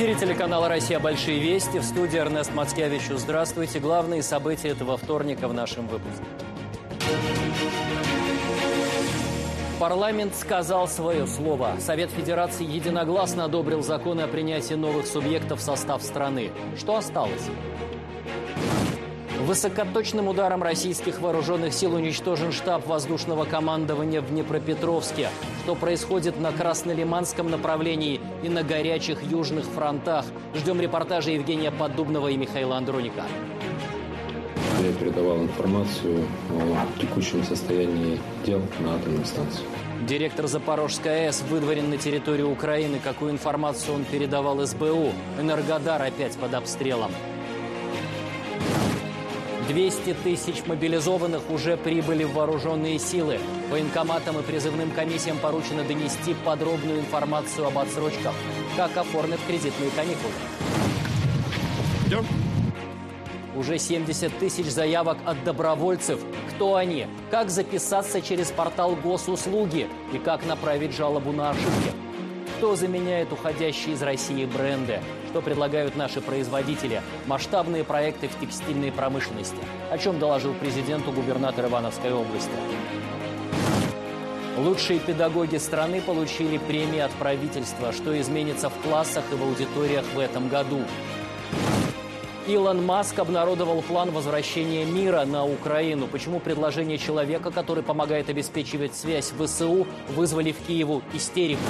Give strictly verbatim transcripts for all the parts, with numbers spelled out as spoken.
эфире телеканала «Россия. Большие вести». В студии Эрнест Мацкевич. Здравствуйте. Главные события этого вторника в нашем выпуске. Парламент сказал свое слово. Совет Федерации единогласно одобрил законы о принятии новых субъектов в состав страны. Что осталось? Высокоточным ударом российских вооруженных сил уничтожен штаб воздушного командования в Днепропетровске. Что происходит на Краснолиманском направлении и на горячих южных фронтах? Ждем репортажа Евгения Поддубного и Михаила Андроника. Я передавал информацию о текущем состоянии дел на атомной станции. Директор Запорожской АЭС выдворен на территорию Украины. Какую информацию он передавал эс бэ у? Энергодар опять под обстрелом. двести тысяч мобилизованных уже прибыли в вооруженные силы. Военкоматам и призывным комиссиям поручено донести подробную информацию об отсрочках. Как оформят кредитные каникулы. Идем. Уже семьдесят тысяч заявок от добровольцев. Кто они? Как записаться через портал госуслуги? И как направить жалобу на ошибки? Кто заменяет уходящие из России бренды? Что предлагают наши производители? Масштабные проекты в текстильной промышленности. О чем доложил президенту губернатор Ивановской области. Лучшие педагоги страны получили премии от правительства. Что изменится в классах и в аудиториях в этом году? Илон Маск обнародовал план возвращения мира на Украину. Почему предложение человека, который помогает обеспечивать связь в вэ эс у, вызвали в Киеву истерику?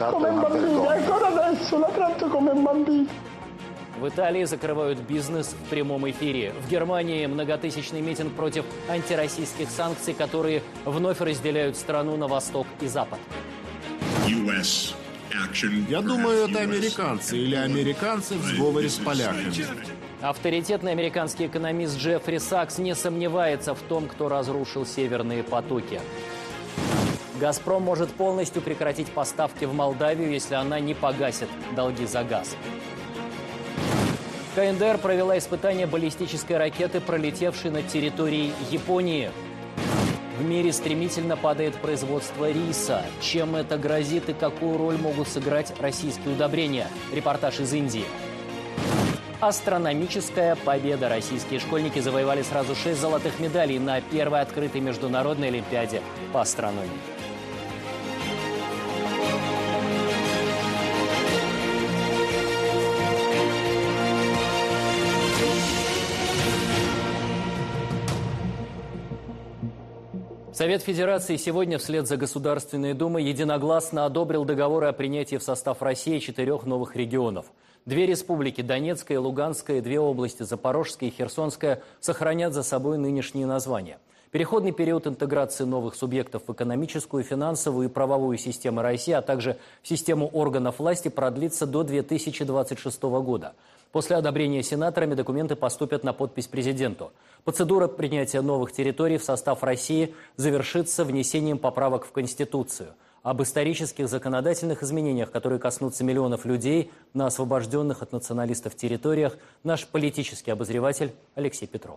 В Италии закрывают бизнес в прямом эфире. В Германии многотысячный митинг против антироссийских санкций, которые вновь разделяют страну на восток и запад. Я думаю, это американцы или американцы в сговоре с поляками. Авторитетный американский экономист Джеффри Сакс не сомневается в том, кто разрушил северные потоки. «Газпром» может полностью прекратить поставки в Молдавию, если она не погасит долги за газ. ка эн дэ эр провела испытание баллистической ракеты, пролетевшей над территорией Японии. В мире стремительно падает производство риса. Чем это грозит и какую роль могут сыграть российские удобрения? Репортаж из Индии. Астрономическая победа. Российские школьники завоевали сразу шесть золотых медалей на первой открытой международной олимпиаде по астрономии. Совет Федерации сегодня вслед за Государственной Думой единогласно одобрил договоры о принятии в состав России четырех новых регионов. Две республики, Донецкая и Луганская, и две области, Запорожская и Херсонская, сохранят за собой нынешние названия. Переходный период интеграции новых субъектов в экономическую, финансовую и правовую системы России, а также в систему органов власти продлится до две тысячи двадцать шестого года. После одобрения сенаторами документы поступят на подпись президенту. Процедура принятия новых территорий в состав России завершится внесением поправок в Конституцию. Об исторических законодательных изменениях, которые коснутся миллионов людей на освобожденных от националистов территориях, наш политический обозреватель Алексей Петров.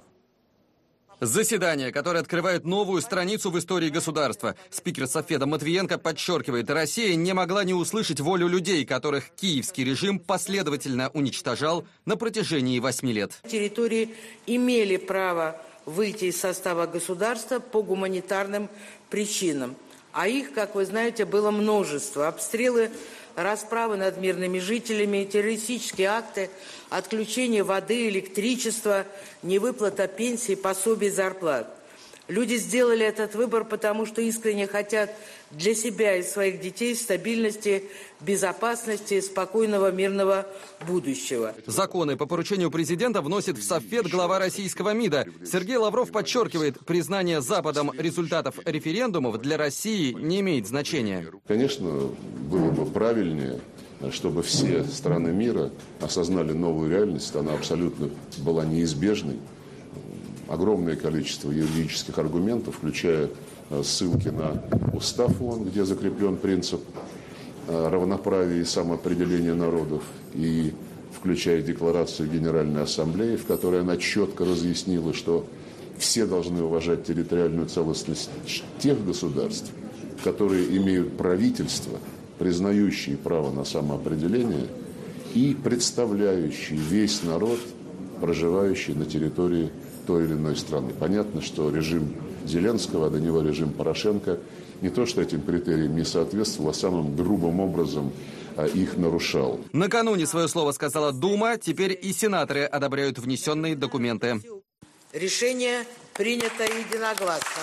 Заседание, которое открывает новую страницу в истории государства. Спикер Совета Матвиенко подчеркивает, Россия не могла не услышать волю людей, которых киевский режим последовательно уничтожал на протяжении восьми лет. Территории имели право выйти из состава государства по гуманитарным причинам. А их, как вы знаете, было множество. Обстрелы, расправы над мирными жителями, террористические акты, отключение воды, электричества, невыплата пенсий, пособий, зарплат. Люди сделали этот выбор, потому что искренне хотят для себя и своих детей стабильности, безопасности, спокойного мирного будущего. Законы по поручению президента вносит в Совет глава российского МИДа. Сергей Лавров подчеркивает, признание Западом результатов референдумов для России не имеет значения. Конечно, было бы правильнее, чтобы все страны мира осознали новую реальность. Она абсолютно была неизбежной. Огромное количество юридических аргументов, включая ссылки на устав ООН, где закреплен принцип равноправия и самоопределения народов, и включая декларацию Генеральной Ассамблеи, в которой она четко разъяснила, что все должны уважать территориальную целостность тех государств, которые имеют правительство, признающие право на самоопределение, и представляющий весь народ, проживающий на территории той или иной страны. Понятно, что режим Зеленского, а до него режим Порошенко, не то что этим критериям не соответствовал, а самым грубым образом их нарушал. Накануне свое слово сказала Дума, теперь и сенаторы одобряют внесенные документы. Решение принято единогласно.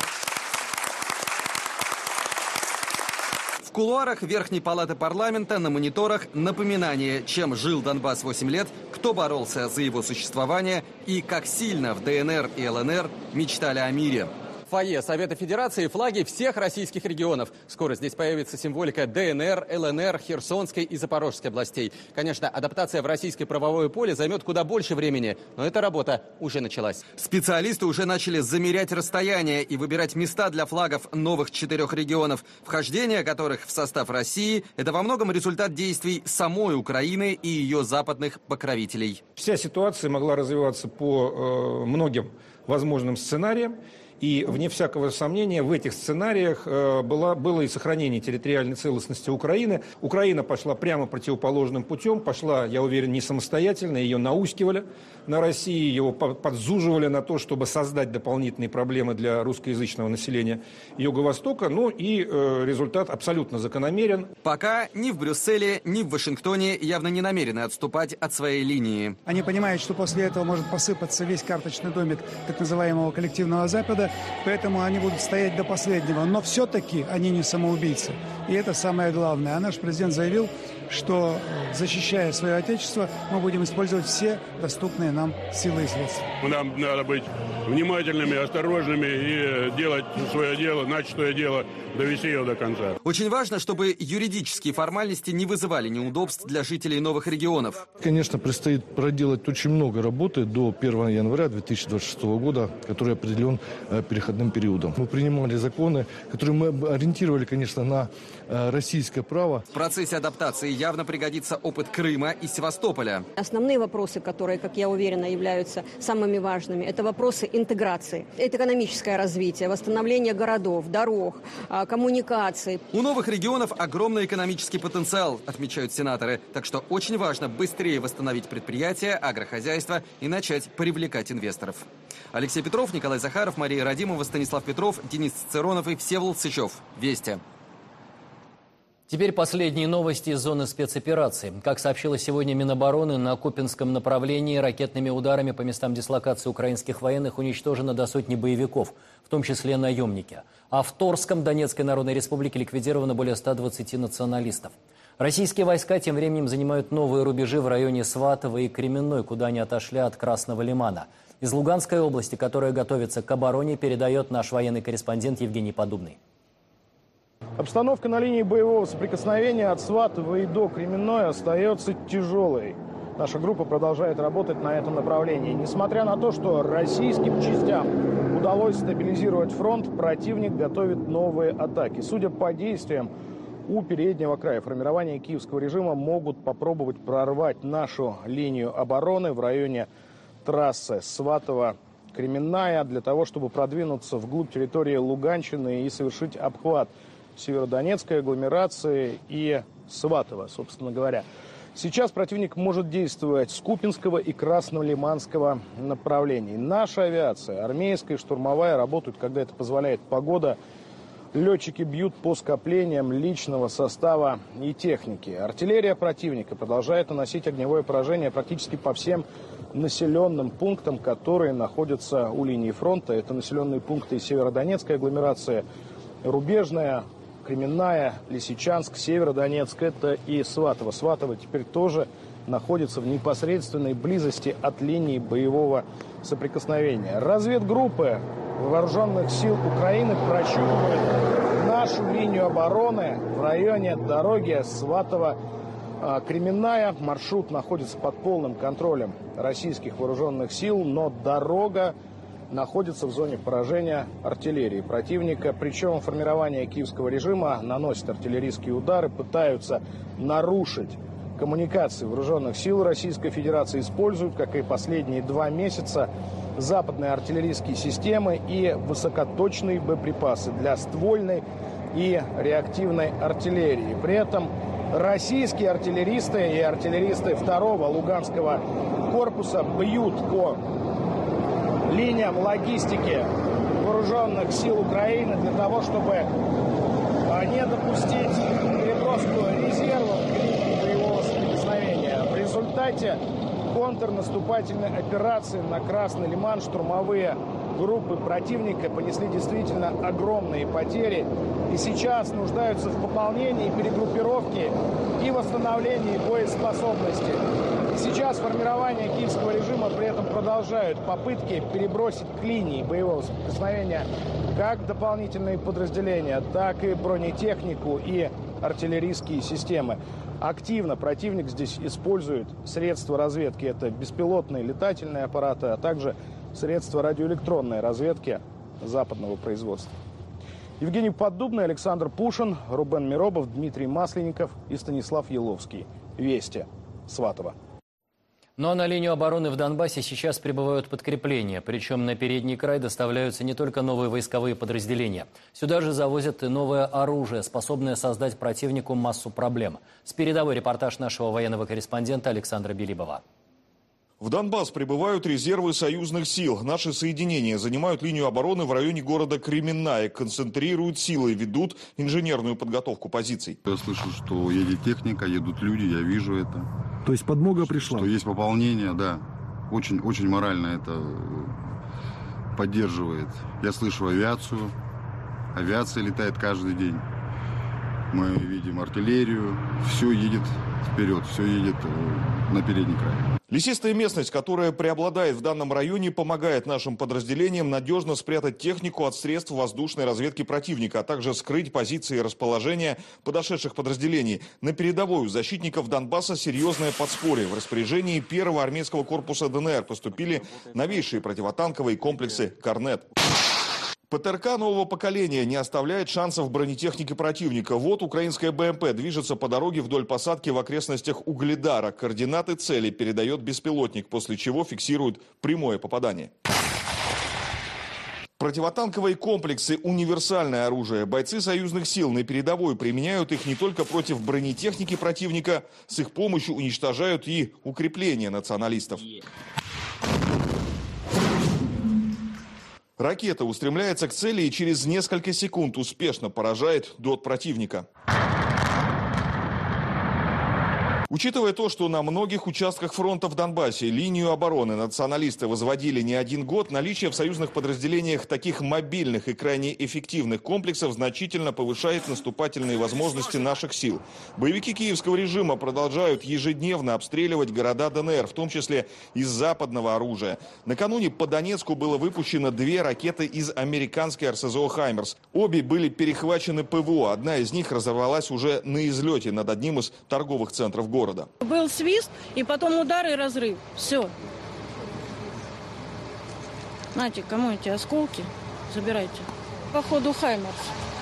В кулуарах Верхней палаты парламента на мониторах напоминание, чем жил Донбасс восемь лет, кто боролся за его существование и как сильно в ДНР и ЛНР мечтали о мире. В фойе Совета Федерации флаги всех российских регионов. Скоро здесь появится символика ДНР, ЛНР, Херсонской и Запорожской областей. Конечно, адаптация в российское правовое поле займет куда больше времени, но эта работа уже началась. Специалисты уже начали замерять расстояние и выбирать места для флагов новых четырех регионов, вхождение которых в состав России – это во многом результат действий самой Украины и ее западных покровителей. Вся ситуация могла развиваться по э, многим возможным сценариям. И, вне всякого сомнения, в этих сценариях э, было, было и сохранение территориальной целостности Украины. Украина пошла прямо противоположным путем, пошла, я уверен, не самостоятельно, ее наускивали на России, его подзуживали на то, чтобы создать дополнительные проблемы для русскоязычного населения Юго-Востока. Ну и э, результат абсолютно закономерен. Пока ни в Брюсселе, ни в Вашингтоне явно не намерены отступать от своей линии. Они понимают, что после этого может посыпаться весь карточный домик так называемого коллективного Запада, поэтому они будут стоять до последнего. Но все-таки они не самоубийцы. И это самое главное. А наш президент заявил, что, защищая свое отечество, мы будем использовать все доступные нам силы и средства. Нам надо быть внимательными, осторожными и делать свое дело, начатое дело, довести его до конца. Очень важно, чтобы юридические формальности не вызывали неудобств для жителей новых регионов. Конечно, предстоит проделать очень много работы до первого января две тысячи двадцать шестого года, который определен переходным периодом. Мы принимали законы, которые мы ориентировали, конечно, на российское право. В процессе адаптации явно пригодится опыт Крыма и Севастополя. Основные вопросы, которые, как я уверена, являются самыми важными, это вопросы интеграции. Это экономическое развитие, восстановление городов, дорог, коммуникаций. У новых регионов огромный экономический потенциал, отмечают сенаторы. Так что очень важно быстрее восстановить предприятия, агрохозяйство и начать привлекать инвесторов. Алексей Петров, Николай Захаров, Мария Радимова, Станислав Петров, Денис Цицеронов и Всеволод Сычев. Вести. Теперь последние новости из зоны спецоперации. Как сообщила сегодня Минобороны, на Купинском направлении ракетными ударами по местам дислокации украинских военных уничтожено до сотни боевиков, в том числе наемники. А в Торском Донецкой Народной Республике ликвидировано более ста двадцати националистов. Российские войска тем временем занимают новые рубежи в районе Сватово и Кременной, куда они отошли от Красного Лимана. Из Луганской области, которая готовится к обороне, передает наш военный корреспондент Евгений Подубный. Обстановка на линии боевого соприкосновения от Сватова и до Кременной остается тяжелой. Наша группа продолжает работать на этом направлении. Несмотря на то, что российским частям удалось стабилизировать фронт, противник готовит новые атаки. Судя по действиям у переднего края, формирования киевского режима могут попробовать прорвать нашу линию обороны в районе трассы Сватово-Кременная для того, чтобы продвинуться вглубь территории Луганщины и совершить обхват Северодонецкой агломерации и Сватова, собственно говоря. Сейчас противник может действовать с Купинского и Краснолиманского направлений. Наша авиация, армейская и штурмовая, работают, когда это позволяет погода. Летчики бьют по скоплениям личного состава и техники. Артиллерия противника продолжает наносить огневое поражение практически по всем населенным пунктам, которые находятся у линии фронта. Это населенные пункты Северодонецкой агломерации, Рубежная, Кременная, Лисичанск, Северодонецк, это и Сватово. Сватово теперь тоже находится в непосредственной близости от линии боевого соприкосновения. Разведгруппы вооруженных сил Украины прощупывают нашу линию обороны в районе дороги Сватово-Кременная. Маршрут находится под полным контролем российских вооруженных сил, но дорога находится в зоне поражения артиллерии противника. Причем формирование киевского режима наносит артиллерийские удары, пытаются нарушить коммуникации вооруженных сил Российской Федерации, используют, как и последние два месяца, западные артиллерийские системы и высокоточные боеприпасы для ствольной и реактивной артиллерии. При этом российские артиллеристы и артиллеристы второго Луганского корпуса бьют по линиям логистики вооруженных сил Украины для того, чтобы не допустить переброску резервов к линии боевого соприкосновения. В результате контрнаступательной операции на Красный Лиман штурмовые группы противника понесли действительно огромные потери и сейчас нуждаются в пополнении, перегруппировке и восстановлении боеспособности. И сейчас формирование киевского режима при этом продолжают попытки перебросить к линии боевого соприкосновения как дополнительные подразделения, так и бронетехнику и артиллерийские системы. Активно противник здесь использует средства разведки. Это беспилотные летательные аппараты, а также средства радиоэлектронной разведки западного производства. Евгений Поддубный, Александр Пушин, Рубен Миробов, Дмитрий Масленников и Станислав Еловский. Вести. Сватово. Ну а на линию обороны в Донбассе сейчас прибывают подкрепления. Причем на передний край доставляются не только новые войсковые подразделения. Сюда же завозят и новое оружие, способное создать противнику массу проблем. С передовой репортаж нашего военного корреспондента Александра Белибова. В Донбасс прибывают резервы союзных сил. Наши соединения занимают линию обороны в районе города Кременная, концентрируют силы и ведут инженерную подготовку позиций. Я слышу, что едет техника, едут люди, я вижу это. То есть подмога пришла? Что есть пополнение, да. Очень, очень морально это поддерживает. Я слышу авиацию. Авиация летает каждый день. Мы видим артиллерию. Все едет вперед, все едет на передний край. Лесистая местность, которая преобладает в данном районе, помогает нашим подразделениям надежно спрятать технику от средств воздушной разведки противника, а также скрыть позиции и расположения подошедших подразделений. На передовой у защитников Донбасса серьезное подспорье. В распоряжении первого армейского корпуса ДНР поступили новейшие противотанковые комплексы «Корнет». ПТРК нового поколения не оставляет шансов бронетехники противника. Вот украинская БМП движется по дороге вдоль посадки в окрестностях Угледара. Координаты цели передает беспилотник, после чего фиксирует прямое попадание. Противотанковые комплексы – универсальное оружие. Бойцы союзных сил на передовой применяют их не только против бронетехники противника, с их помощью уничтожают и укрепления националистов. Ракета устремляется к цели и через несколько секунд успешно поражает ДОТ противника. Учитывая то, что на многих участках фронта в Донбассе линию обороны националисты возводили не один год, наличие в союзных подразделениях таких мобильных и крайне эффективных комплексов значительно повышает наступательные возможности наших сил. Боевики киевского режима продолжают ежедневно обстреливать города ДНР, в том числе из западного оружия. Накануне по Донецку было выпущено две ракеты из американской эр эс зэ о «Хаймерс». Обе были перехвачены ПВО. Одна из них разорвалась уже на излете над одним из торговых центров города. Города. Был свист, и потом удар и разрыв. Все. Знаете, кому эти осколки? Забирайте. Походу «Хаймерс».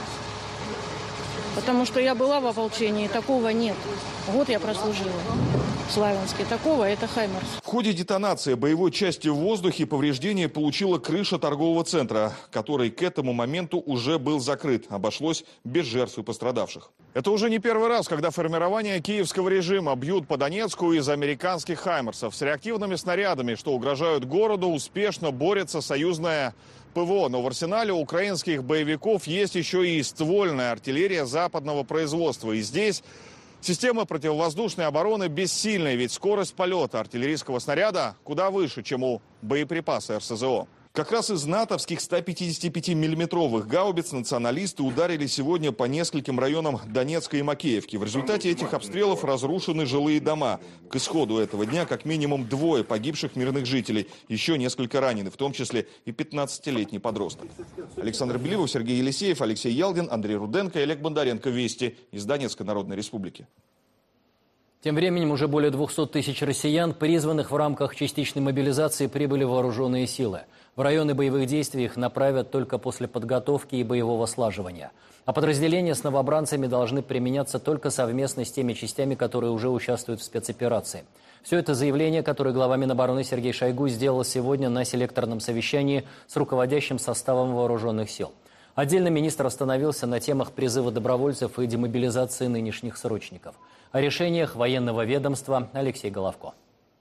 Потому что я была в ополчении, такого нет. Год я прослужила в Славянске. Такого это «Хаймерс». В ходе детонации боевой части в воздухе повреждения получила крыша торгового центра, который к этому моменту уже был закрыт. Обошлось без жертв и пострадавших. Это уже не первый раз, когда формирование киевского режима бьют по Донецку из американских «Хаймерсов». С реактивными снарядами, что угрожают городу, успешно борется союзная ПВО. Но в арсенале украинских боевиков есть еще и ствольная артиллерия западного производства. И здесь система противовоздушной обороны бессильная, ведь скорость полета артиллерийского снаряда куда выше, чем у боеприпаса эр эс зэ о. Как раз из натовских ста пятидесяти пяти миллиметровых гаубиц националисты ударили сегодня по нескольким районам Донецка и Макеевки. В результате этих обстрелов разрушены жилые дома. К исходу этого дня как минимум двое погибших мирных жителей, еще несколько ранены, в том числе и пятнадцатилетний подросток. Александр Белибов, Сергей Елисеев, Алексей Ялдин, Андрей Руденко и Олег Бондаренко. Вести из Донецкой Народной Республики. Тем временем уже более двухсот тысяч россиян, призванных в рамках частичной мобилизации, прибыли в вооруженные силы. В районы боевых действий их направят только после подготовки и боевого слаживания. А подразделения с новобранцами должны применяться только совместно с теми частями, которые уже участвуют в спецоперации. Все это заявление, которое глава Минобороны Сергей Шойгу сделал сегодня на селекторном совещании с руководящим составом вооруженных сил. Отдельно министр остановился на темах призыва добровольцев и демобилизации нынешних срочников. О решениях военного ведомства Алексей Головко.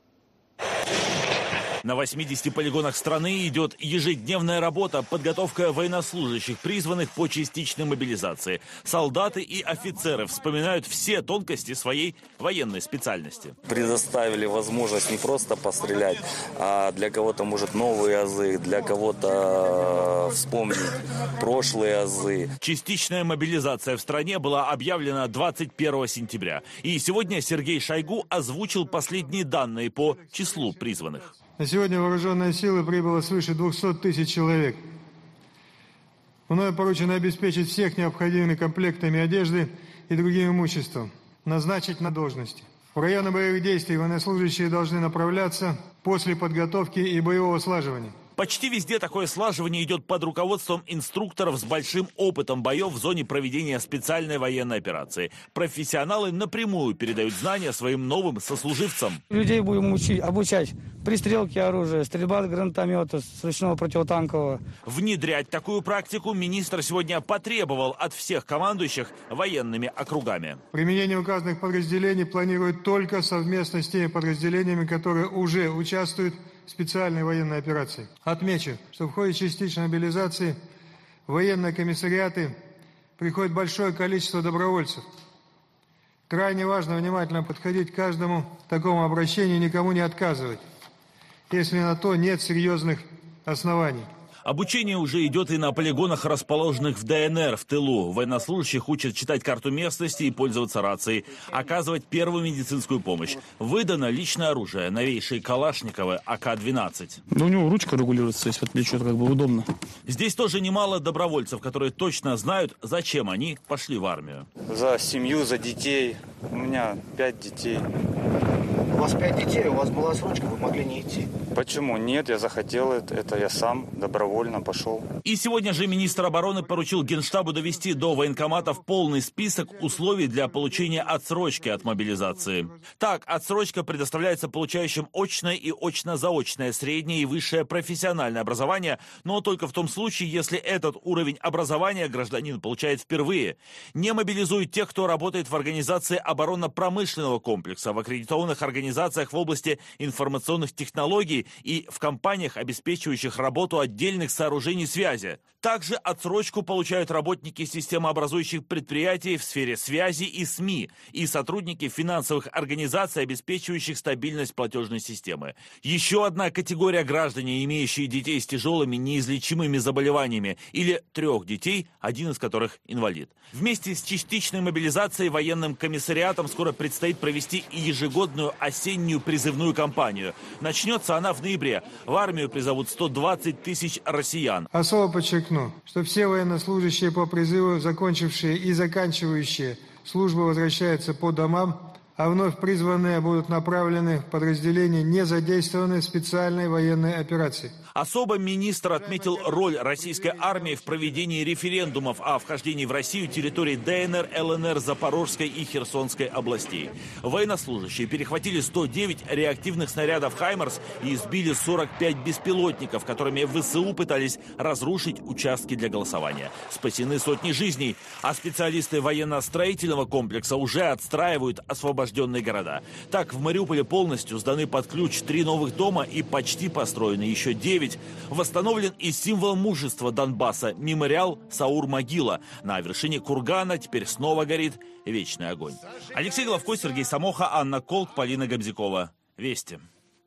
На восьмидесяти полигонах страны идет ежедневная работа, подготовка военнослужащих, призванных по частичной мобилизации. Солдаты и офицеры вспоминают все тонкости своей военной специальности. Предоставили возможность не просто пострелять, а для кого-то, может, новые азы, для кого-то вспомнить прошлые азы. Частичная мобилизация в стране была объявлена двадцать первого сентября. И сегодня Сергей Шойгу озвучил последние данные по числу призванных. На сегодня вооруженные силы прибыло свыше двухсот тысяч человек. Мною поручено обеспечить всех необходимыми комплектами одежды и другим имуществом, назначить на должности. В районы боевых действий военнослужащие должны направляться после подготовки и боевого слаживания. Почти везде такое слаживание идет под руководством инструкторов с большим опытом боев в зоне проведения специальной военной операции. Профессионалы напрямую передают знания своим новым сослуживцам. Людей будем учить, обучать пристрелке оружия, стрельба от гранатомета, с ручного противотанкового. Внедрять такую практику министр сегодня потребовал от всех командующих военными округами. Применение указанных подразделений планируют только совместно с теми подразделениями, которые уже участвуют в специальной военной операции. Отмечу, что в ходе частичной мобилизации в военные комиссариаты приходит большое количество добровольцев. Крайне важно внимательно подходить к каждому такому обращению, никому не отказывать, если на то нет серьезных оснований. Обучение уже идет и на полигонах, расположенных в ДНР, в тылу. Военнослужащих учат читать карту местности и пользоваться рацией, оказывать первую медицинскую помощь. Выдано личное оружие, новейшие Калашниковы А К двенадцать. Да у него ручка регулируется, если плечо, как бы удобно. Здесь тоже немало добровольцев, которые точно знают, зачем они пошли в армию. За семью, за детей. У меня пять детей. У вас пять детей, у вас была срочка, вы могли не идти. Почему? Нет, я захотел это, это я сам добровольно пошел. И сегодня же министр обороны поручил Генштабу довести до военкоматов полный список условий для получения отсрочки от мобилизации. Так, отсрочка предоставляется получающим очное и очно-заочное среднее и высшее профессиональное образование, но только в том случае, если этот уровень образования гражданин получает впервые. Не мобилизуют тех, кто работает в организации оборонно-промышленного комплекса, в аккредитованных организациях в области информационных технологий и в компаниях, обеспечивающих работу отдельных сооружений связи. Также отсрочку получают работники системообразующих предприятий в сфере связи и СМИ и сотрудники финансовых организаций, обеспечивающих стабильность платежной системы. Еще одна категория граждане, имеющие детей с тяжелыми неизлечимыми заболеваниями или трех детей, один из которых инвалид. Вместе с частичной мобилизацией военным комиссариатам скоро предстоит провести и ежегодную осеннюю призывную кампанию. Начнется она в ноябре. В армию призовут сто двадцать тысяч россиян. Особо подчеркну, что все военнослужащие по призыву, закончившие и заканчивающие службу, возвращаются по домам, а вновь призванные будут направлены в подразделения, не задействованные в специальной военной операции. Особо министр отметил роль российской армии в проведении референдумов о вхождении в Россию территорий ДНР, ЛНР, Запорожской и Херсонской областей. Военнослужащие перехватили сто девять реактивных снарядов «Хаймарс» и сбили сорок пять беспилотников, которыми ВСУ пытались разрушить участки для голосования. Спасены сотни жизней, а специалисты военно-строительного комплекса уже отстраивают освобожденные города. Так, в Мариуполе полностью сданы под ключ три новых дома и почти построены еще девять. Восстановлен и символ мужества Донбасса – мемориал Саур-Могила. На вершине кургана теперь снова горит вечный огонь. Алексей Головко, Сергей Самоха, Анна Колк, Полина Габзикова. Вести.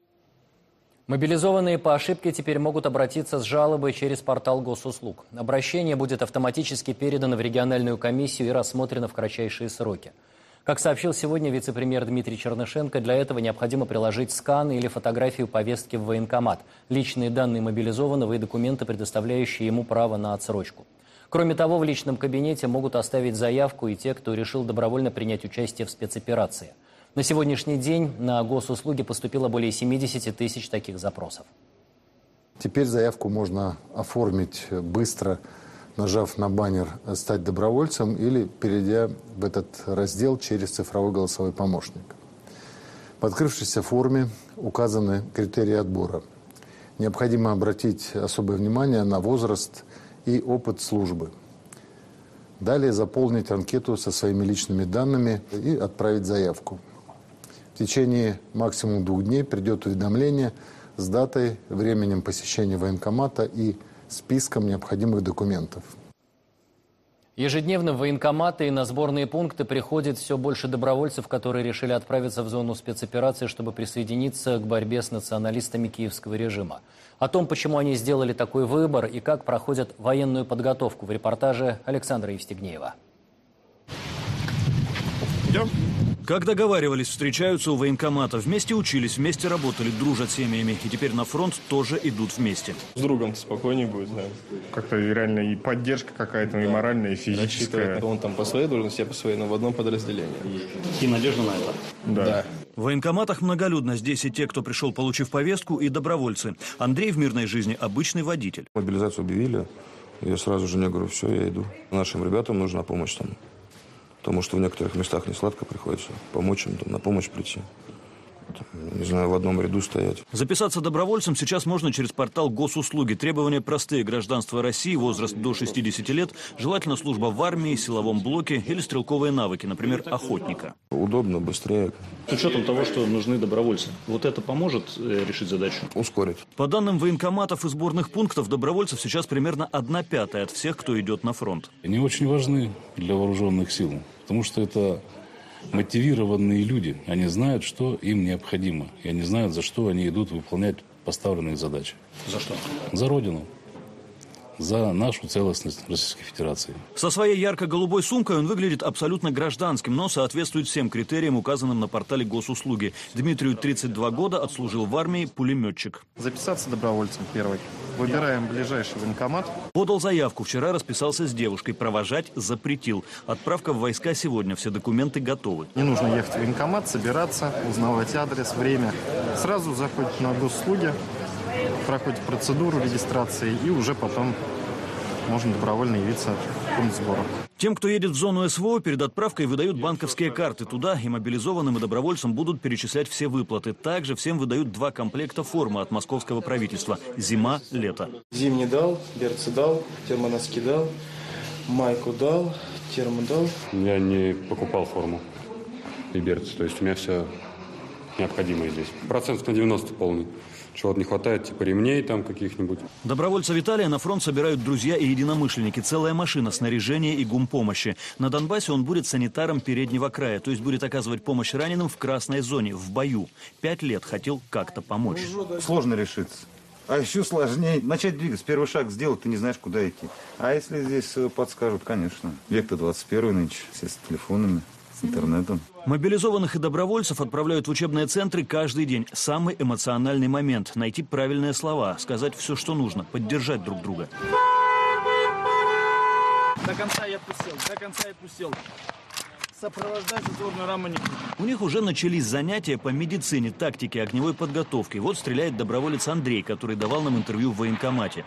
Мобилизованные по ошибке теперь могут обратиться с жалобой через портал госуслуг. Обращение будет автоматически передано в региональную комиссию и рассмотрено в кратчайшие сроки. Как сообщил сегодня вице-премьер Дмитрий Чернышенко, для этого необходимо приложить скан или фотографию повестки в военкомат, личные данные мобилизованного и документы, предоставляющие ему право на отсрочку. Кроме того, в личном кабинете могут оставить заявку и те, кто решил добровольно принять участие в спецоперации. На сегодняшний день на госуслуги поступило более семидесяти тысяч таких запросов. Теперь заявку можно оформить быстро, нажав на баннер «Стать добровольцем» или перейдя в этот раздел через цифровой голосовой помощник. В открывшейся форме указаны критерии отбора. Необходимо обратить особое внимание на возраст и опыт службы. Далее заполнить анкету со своими личными данными и отправить заявку. В течение максимум двух дней придет уведомление с датой, временем посещения военкомата и списком необходимых документов. Ежедневно в военкоматы и на сборные пункты приходит все больше добровольцев, которые решили отправиться в зону спецоперации, чтобы присоединиться к борьбе с националистами киевского режима. О том, почему они сделали такой выбор и как проходят военную подготовку, в репортаже Александра Евстигнеева. Идем. Как договаривались, встречаются у военкомата. Вместе учились, вместе работали, дружат семьями. И теперь на фронт тоже идут вместе. С другом спокойнее будет, да. Как-то реально и поддержка какая-то, и моральная, и физическая. Он там по своей должности, я по своей, но в одном подразделении. И надежда на это? Да. да. В военкоматах многолюдно. Здесь и те, кто пришел, получив повестку, и добровольцы. Андрей в мирной жизни обычный водитель. Мобилизацию объявили. Я сразу жене говорю, все, я иду. Нашим ребятам нужна помощь там. Потому что в некоторых местах не сладко приходится помочь им, там, на помощь прийти. Там, не знаю, в одном ряду стоять. Записаться добровольцем сейчас можно через портал Госуслуги. Требования простые: гражданство России, возраст до шестидесяти лет, желательно служба в армии, силовом блоке или стрелковые навыки, например, охотника. Удобно, быстрее. С учетом того, что нужны добровольцы, вот это поможет э, решить задачу? Ускорить. По данным военкоматов и сборных пунктов, добровольцев сейчас примерно одна пятая от всех, кто идет на фронт. Они очень важны для вооруженных сил, потому что это мотивированные люди. Они знают, что им необходимо. И они знают, за что они идут выполнять поставленные задачи. За что? За Родину. За нашу целостность Российской Федерации. Со своей ярко-голубой сумкой он выглядит абсолютно гражданским, но соответствует всем критериям, указанным на портале Госуслуги. Дмитрию тридцать два года, отслужил в армии, пулеметчик. Записаться добровольцем первый. Выбираем ближайший военкомат. Подал заявку. Вчера расписался с девушкой. Провожать запретил. Отправка в войска сегодня. Все документы готовы. Не нужно ехать в военкомат, собираться, узнавать адрес, время. Сразу заходит на госуслуги, проходит процедуру регистрации и уже потом можно добровольно явиться в пункт сбора. Тем, кто едет в зону СВО, перед отправкой выдают банковские карты. Туда и мобилизованным, и добровольцам будут перечислять все выплаты. Также всем выдают два комплекта формы от московского правительства. Зима, лето. Зимний дал, берцы дал, термоноски дал, майку дал, термо дал. Я не покупал форму и берцы, то есть у меня все необходимое здесь. Процент на девяносто полный. Чего-то не хватает, типа ремней там каких-нибудь. Добровольца Виталия на фронт собирают друзья и единомышленники. Целая машина снаряжения и гумпомощи. На Донбассе он будет санитаром переднего края, то есть будет оказывать помощь раненым в красной зоне, в бою. Пять лет хотел как-то помочь. Сложно решиться. А еще сложнее начать двигаться. Первый шаг сделать, ты не знаешь, куда идти. А если здесь подскажут, конечно. Век-то двадцать первый нынче, все с телефонами, с интернетом. Мобилизованных и добровольцев отправляют в учебные центры каждый день. Самый эмоциональный момент – найти правильные слова, сказать все, что нужно, поддержать друг друга. До конца я пустил, до конца я пустил. Сопровождать зазорную раму не буду. У них уже начались занятия по медицине, тактике огневой подготовки. Вот стреляет доброволец Андрей, который давал нам интервью в военкомате.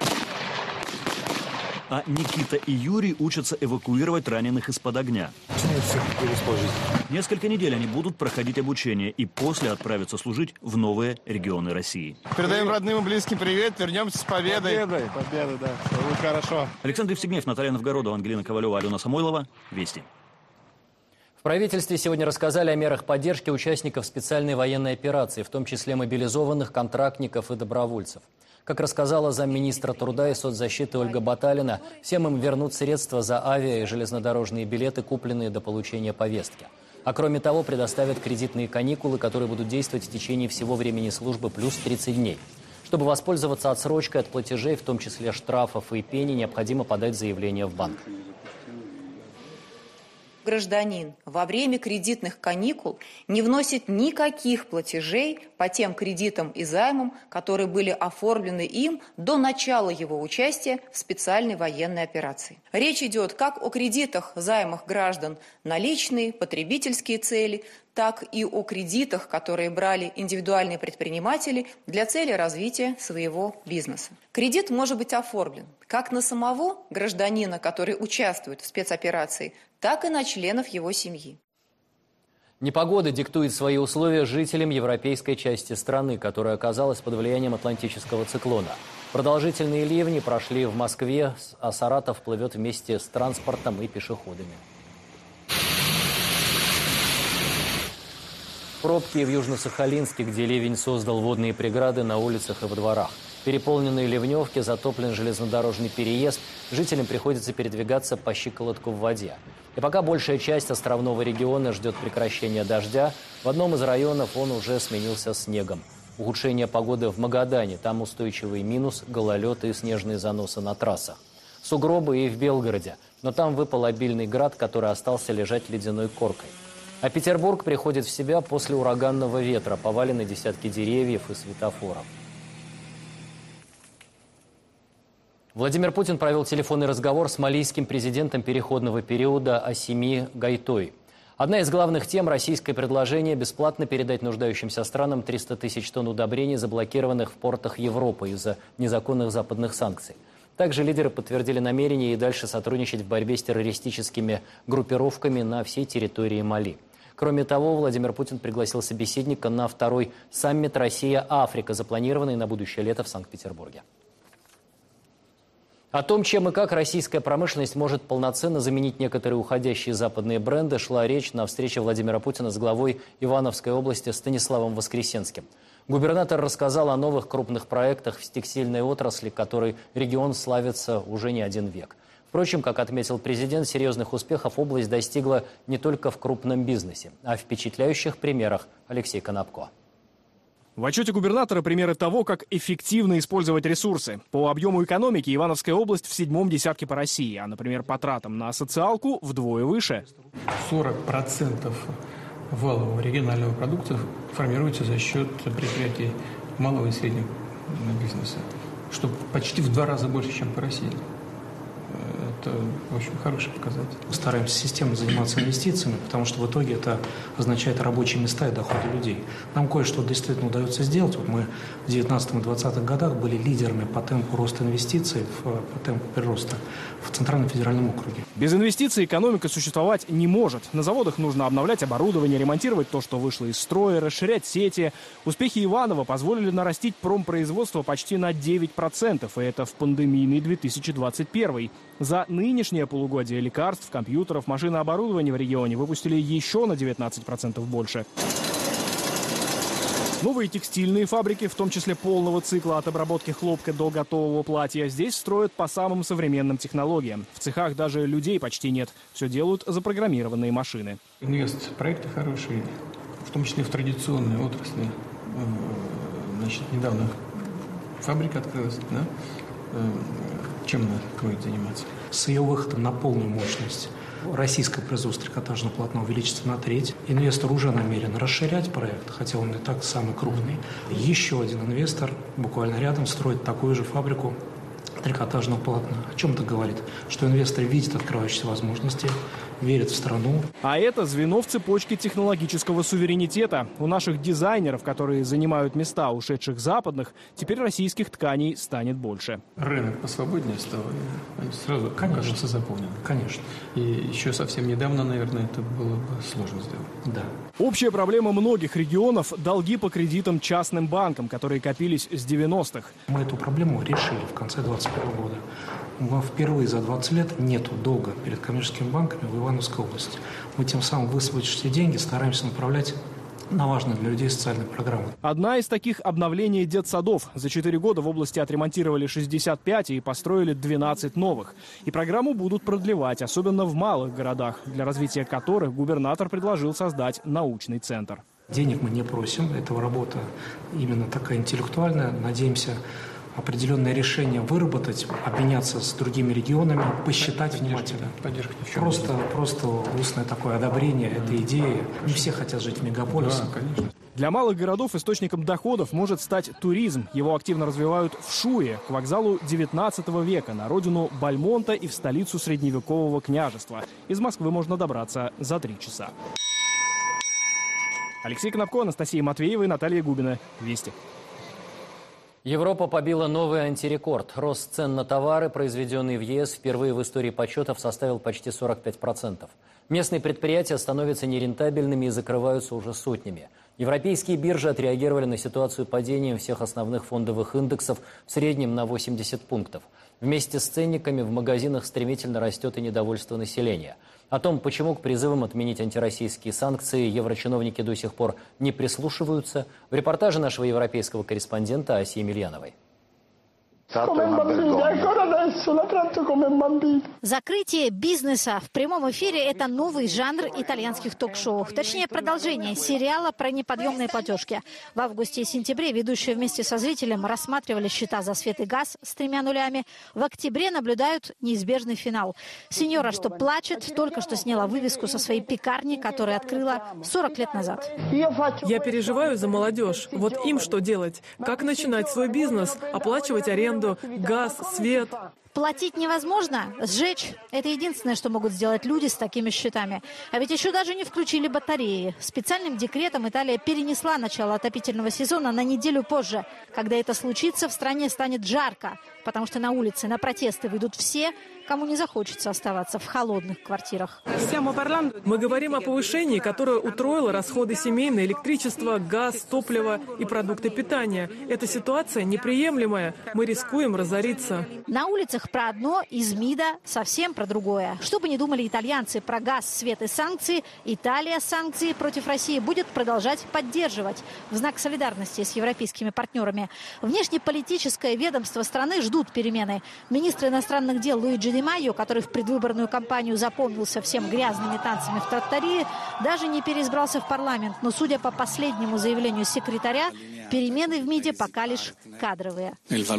А Никита и Юрий учатся эвакуировать раненых из-под огня. Несколько недель они будут проходить обучение и после отправятся служить в новые регионы России. Передаем родным и близким привет, вернемся с победой. Победой, победа, да, все будет хорошо. Александр Евстигнеев, Наталья Новгородова, Ангелина Ковалева, Алена Самойлова. Вести. В правительстве сегодня рассказали о мерах поддержки участников специальной военной операции, в том числе мобилизованных, контрактников и добровольцев. Как рассказала замминистра труда и соцзащиты Ольга Баталина, всем им вернут средства за авиа и железнодорожные билеты, купленные до получения повестки. А кроме того, предоставят кредитные каникулы, которые будут действовать в течение всего времени службы плюс тридцать дней. Чтобы воспользоваться отсрочкой от платежей, в том числе штрафов и пений, необходимо подать заявление в банк. Гражданин во время кредитных каникул не вносит никаких платежей по тем кредитам и займам, которые были оформлены им до начала его участия в специальной военной операции. Речь идет как о кредитах, займах граждан на личные, потребительские цели, так и о кредитах, которые брали индивидуальные предприниматели для цели развития своего бизнеса. Кредит может быть оформлен как на самого гражданина, который участвует в спецоперации, так и на членов его семьи. Непогода диктует свои условия жителям европейской части страны, которая оказалась под влиянием атлантического циклона. Продолжительные ливни прошли в Москве, а Саратов плывет вместе с транспортом и пешеходами. Пробки в Южно-Сахалинске, где ливень создал водные преграды на улицах и во дворах. Переполненные ливневки, затоплен железнодорожный переезд. Жителям приходится передвигаться по щиколотку в воде. И пока большая часть островного региона ждет прекращения дождя, в одном из районов он уже сменился снегом. Ухудшение погоды в Магадане. Там устойчивый минус, гололед и снежные заносы на трассах. Сугробы и в Белгороде. Но там выпал обильный град, который остался лежать ледяной коркой. А Петербург приходит в себя после ураганного ветра. Повалены десятки деревьев и светофоров. Владимир Путин провел телефонный разговор с малийским президентом переходного периода Асими Гойтой. Одна из главных тем – российское предложение бесплатно передать нуждающимся странам триста тысяч тонн удобрений, заблокированных в портах Европы из-за незаконных западных санкций. Также лидеры подтвердили намерение и дальше сотрудничать в борьбе с террористическими группировками на всей территории Мали. Кроме того, Владимир Путин пригласил собеседника на второй саммит «Россия-Африка», запланированный на будущее лето в Санкт-Петербурге. О том, чем и как российская промышленность может полноценно заменить некоторые уходящие западные бренды, шла речь на встрече Владимира Путина с главой Ивановской области Станиславом Воскресенским. Губернатор рассказал о новых крупных проектах в текстильной отрасли, которой регион славится уже не один век. Впрочем, как отметил президент, серьезных успехов область достигла не только в крупном бизнесе, а в впечатляющих примерах Алексей Конопко. В отчете губернатора примеры того, как эффективно использовать ресурсы. По объему экономики Ивановская область в седьмом десятке по России, а, например, по тратам на социалку вдвое выше. сорок процентов валового регионального продукта формируется за счет предприятий малого и среднего бизнеса, что почти в два раза больше, чем по России. Это, в общем, хороший показатель. Мы стараемся системно заниматься инвестициями, потому что в итоге это означает рабочие места и доходы людей. Нам кое-что действительно удается сделать. Вот мы в девятнадцатом и двадцатых годах были лидерами по темпу роста инвестиций, по темпу прироста в Центральном федеральном округе. Без инвестиций экономика существовать не может. На заводах нужно обновлять оборудование, ремонтировать то, что вышло из строя, расширять сети. Успехи Иванова позволили нарастить промпроизводство почти на девять процентов, и это в пандемийный две тысячи двадцать первый. За нынешнее полугодие лекарств, компьютеров, машинооборудования в регионе выпустили еще на девятнадцать процентов больше. Новые текстильные фабрики, в том числе полного цикла от обработки хлопка до готового платья, здесь строят по самым современным технологиям. В цехах даже людей почти нет. Все делают запрограммированные машины. Инвест-проекты хорошие, в том числе в традиционной отрасли. Значит, недавно фабрика открылась, да? Чем она будет заниматься? С ее выходом на полную мощность российское производство трикотажного полотна увеличится на треть. Инвестор уже намерен расширять проект, хотя он и так самый крупный. Еще один инвестор буквально рядом строит такую же фабрику трикотажного полотна. О чем это говорит? Что инвесторы видят открывающиеся возможности, верят в страну. А это звено в цепочке технологического суверенитета. У наших дизайнеров, которые занимают места ушедших западных, теперь российских тканей станет больше. Рынок посвободнее стал, они сразу, кажется, заполнены. Конечно. И еще совсем недавно, наверное, это было бы сложно сделать. Да. Общая проблема многих регионов – долги по кредитам частным банкам, которые копились с девяностых. Мы эту проблему решили в конце двадцать первого года. Впервые за двадцать лет нету долга перед коммерческими банками в Ивановской области. Мы тем самым высвободившиеся деньги стараемся направлять на важные для людей социальные программы. Одна из таких – обновление детсадов. За четыре года в области отремонтировали шестьдесят пять и построили двенадцать новых. И программу будут продлевать, особенно в малых городах, для развития которых губернатор предложил создать научный центр. Денег мы не просим. Это работа именно такая интеллектуальная. Надеемся определенное решение выработать, обменяться с другими регионами, посчитать внимательно. Просто, просто устное такое одобрение этой идеи. Не все хотят жить в мегаполисе. Да, конечно. Для малых городов источником доходов может стать туризм. Его активно развивают в Шуе, к вокзалу девятнадцатого века, на родину Бальмонта и в столицу средневекового княжества. Из Москвы можно добраться за три часа. Алексей Конопко, Анастасия Матвеева и Наталья Губина. Вести. Европа побила новый антирекорд. Рост цен на товары, произведенные в ЕС, впервые в истории подсчетов составил почти сорок пять процентов. Местные предприятия становятся нерентабельными и закрываются уже сотнями. Европейские биржи отреагировали на ситуацию падением всех основных фондовых индексов в среднем на восемьдесят пунктов. Вместе с ценниками в магазинах стремительно растет и недовольство населения. О том, почему к призывам отменить антироссийские санкции еврочиновники до сих пор не прислушиваются, в репортаже нашего европейского корреспондента Асии Емельяновой. Закрытие бизнеса в прямом эфире – это новый жанр итальянских ток-шоу. Точнее, продолжение сериала про неподъемные платежки. В августе и сентябре ведущие вместе со зрителем рассматривали счета за свет и газ с тремя нулями. В октябре наблюдают неизбежный финал. Сеньора, что плачет, только что сняла вывеску со своей пекарни, которую открыла сорок лет назад. Я переживаю за молодежь. Вот им что делать? Как начинать свой бизнес? Оплачивать аренду? Газ, свет. Платить невозможно, сжечь – это единственное, что могут сделать люди с такими счетами. А ведь еще даже не включили батареи. Специальным декретом Италия перенесла начало отопительного сезона на неделю позже. Когда это случится, в стране станет жарко, потому что на улице на протесты выйдут все, кому не захочется оставаться в холодных квартирах. Мы говорим о повышении, которое утроило расходы семей на электричество, газ, топливо и продукты питания. Эта ситуация неприемлемая. Мы рискуем разориться. На улицах про одно, из МИДа совсем про другое. Что бы ни думали итальянцы про газ, свет и санкции, Италия санкции против России будет продолжать поддерживать в знак солидарности с европейскими партнерами. Внешнеполитическое ведомство страны ждут перемены. Министр иностранных дел Луиджи Ди Майо, который в предвыборную кампанию запомнился всем грязными танцами в тротарии, даже не переизбрался в парламент. Но, судя по последнему заявлению секретаря, перемены в МИДе пока лишь кадровые.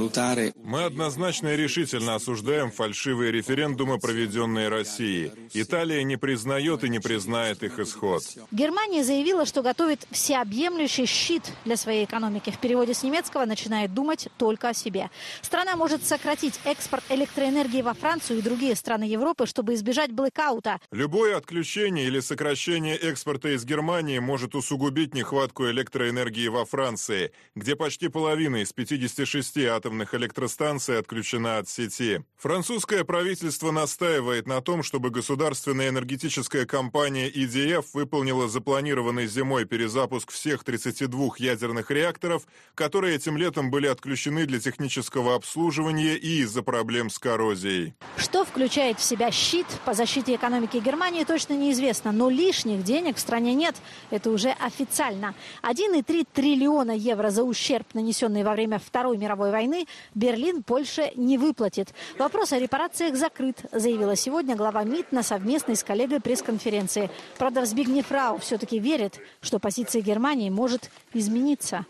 Мы однозначно и решительно осуждаем фальшивые референдумы, проведенные Россией. Италия не признает и не признает их исход. Германия заявила, что готовит всеобъемлющий щит для своей экономики. В переводе с немецкого начинает думать только о себе. Страна может сократить экспорт электроэнергии во Францию и другие страны Европы, чтобы избежать блэкаута. Любое отключение или сокращение экспорта из Германии может усугубить нехватку электроэнергии во Франции, где почти половина из пятидесяти шести атомных электростанций отключена от сети. Французское правительство настаивает на том, чтобы государственная энергетическая компания И Ди Эф выполнила запланированный зимой перезапуск всех тридцати двух ядерных реакторов, которые этим летом были отключены для технического обслуживания и из-за проблем с коррозией. Что включает в себя щит по защите экономики Германии, точно неизвестно, но лишних денег в стране нет. Это уже официально. один и три триллиона евро за ущерб, нанесенный во время Второй мировой войны, Берлин Польше не выплатит. Вопрос о репарациях закрыт, заявила сегодня глава МИД на совместной с коллегой пресс-конференции. Правда, Збигнев Рау все-таки верит, что позиция Германии может измениться.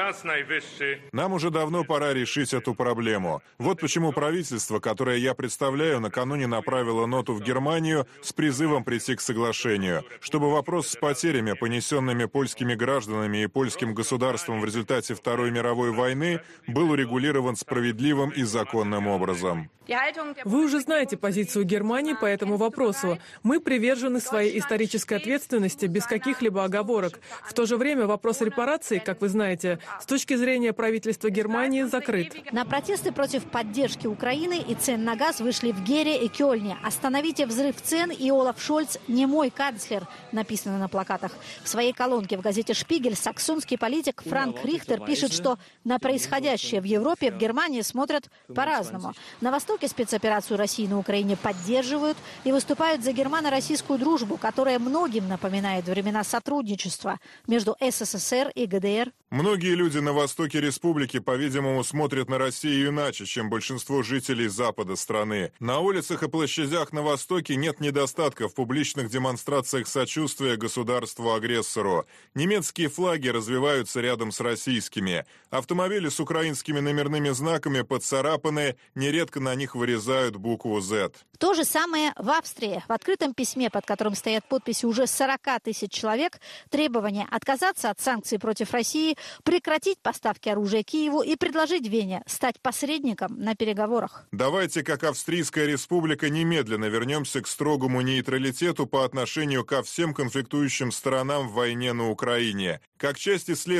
Нам уже давно пора решить эту проблему. Вот почему правительство, которое я представляю, накануне направило ноту в Германию с призывом прийти к соглашению, чтобы вопрос с потерями, понесенными польскими гражданами и польским государством в результате Второй мировой войны, был урегулирован справедливым и законным образом. Вы уже знаете позицию Германии по этому вопросу. Мы привержены своей исторической ответственности без каких-либо оговорок. В то же время вопрос репараций, как вы знаете, с точки зрения правительства Германии закрыт. На протесты против поддержки Украины и цен на газ вышли в Гере и Кёльне. «Остановите взрыв цен, и Олаф Шольц не мой канцлер», написано на плакатах. В своей колонке в газете «Шпигель» саксонский политик Франк Рихтер пишет, что на происходящее в Европе, в Германии смотрят по-разному. На Востоке спецоперацию России на Украине поддерживают и выступают за германо-российскую дружбу, которая многим напоминает времена сотрудничества между Эс Эс Эс Эр и Гэ Дэ Эр. Многие люди на востоке республики, по-видимому, смотрят на Россию иначе, чем большинство жителей запада страны. На улицах и площадях на востоке нет недостатка в публичных демонстрациях сочувствия государству-агрессору. Немецкие флаги развиваются рядом с российскими. Автомобили с украинскими номерными знаками поцарапаны, нередко на них вырезают букву «зет». То же самое в Австрии. В открытом письме, под которым стоят подписи уже сорока тысяч человек, требование отказаться от санкций против России, прекратить поставки оружия Киеву и предложить Вене стать посредником на переговорах. Давайте, как Австрийская республика, немедленно вернемся к строгому нейтралитету по отношению ко всем конфликтующим сторонам в войне на Украине. Как части следствия этого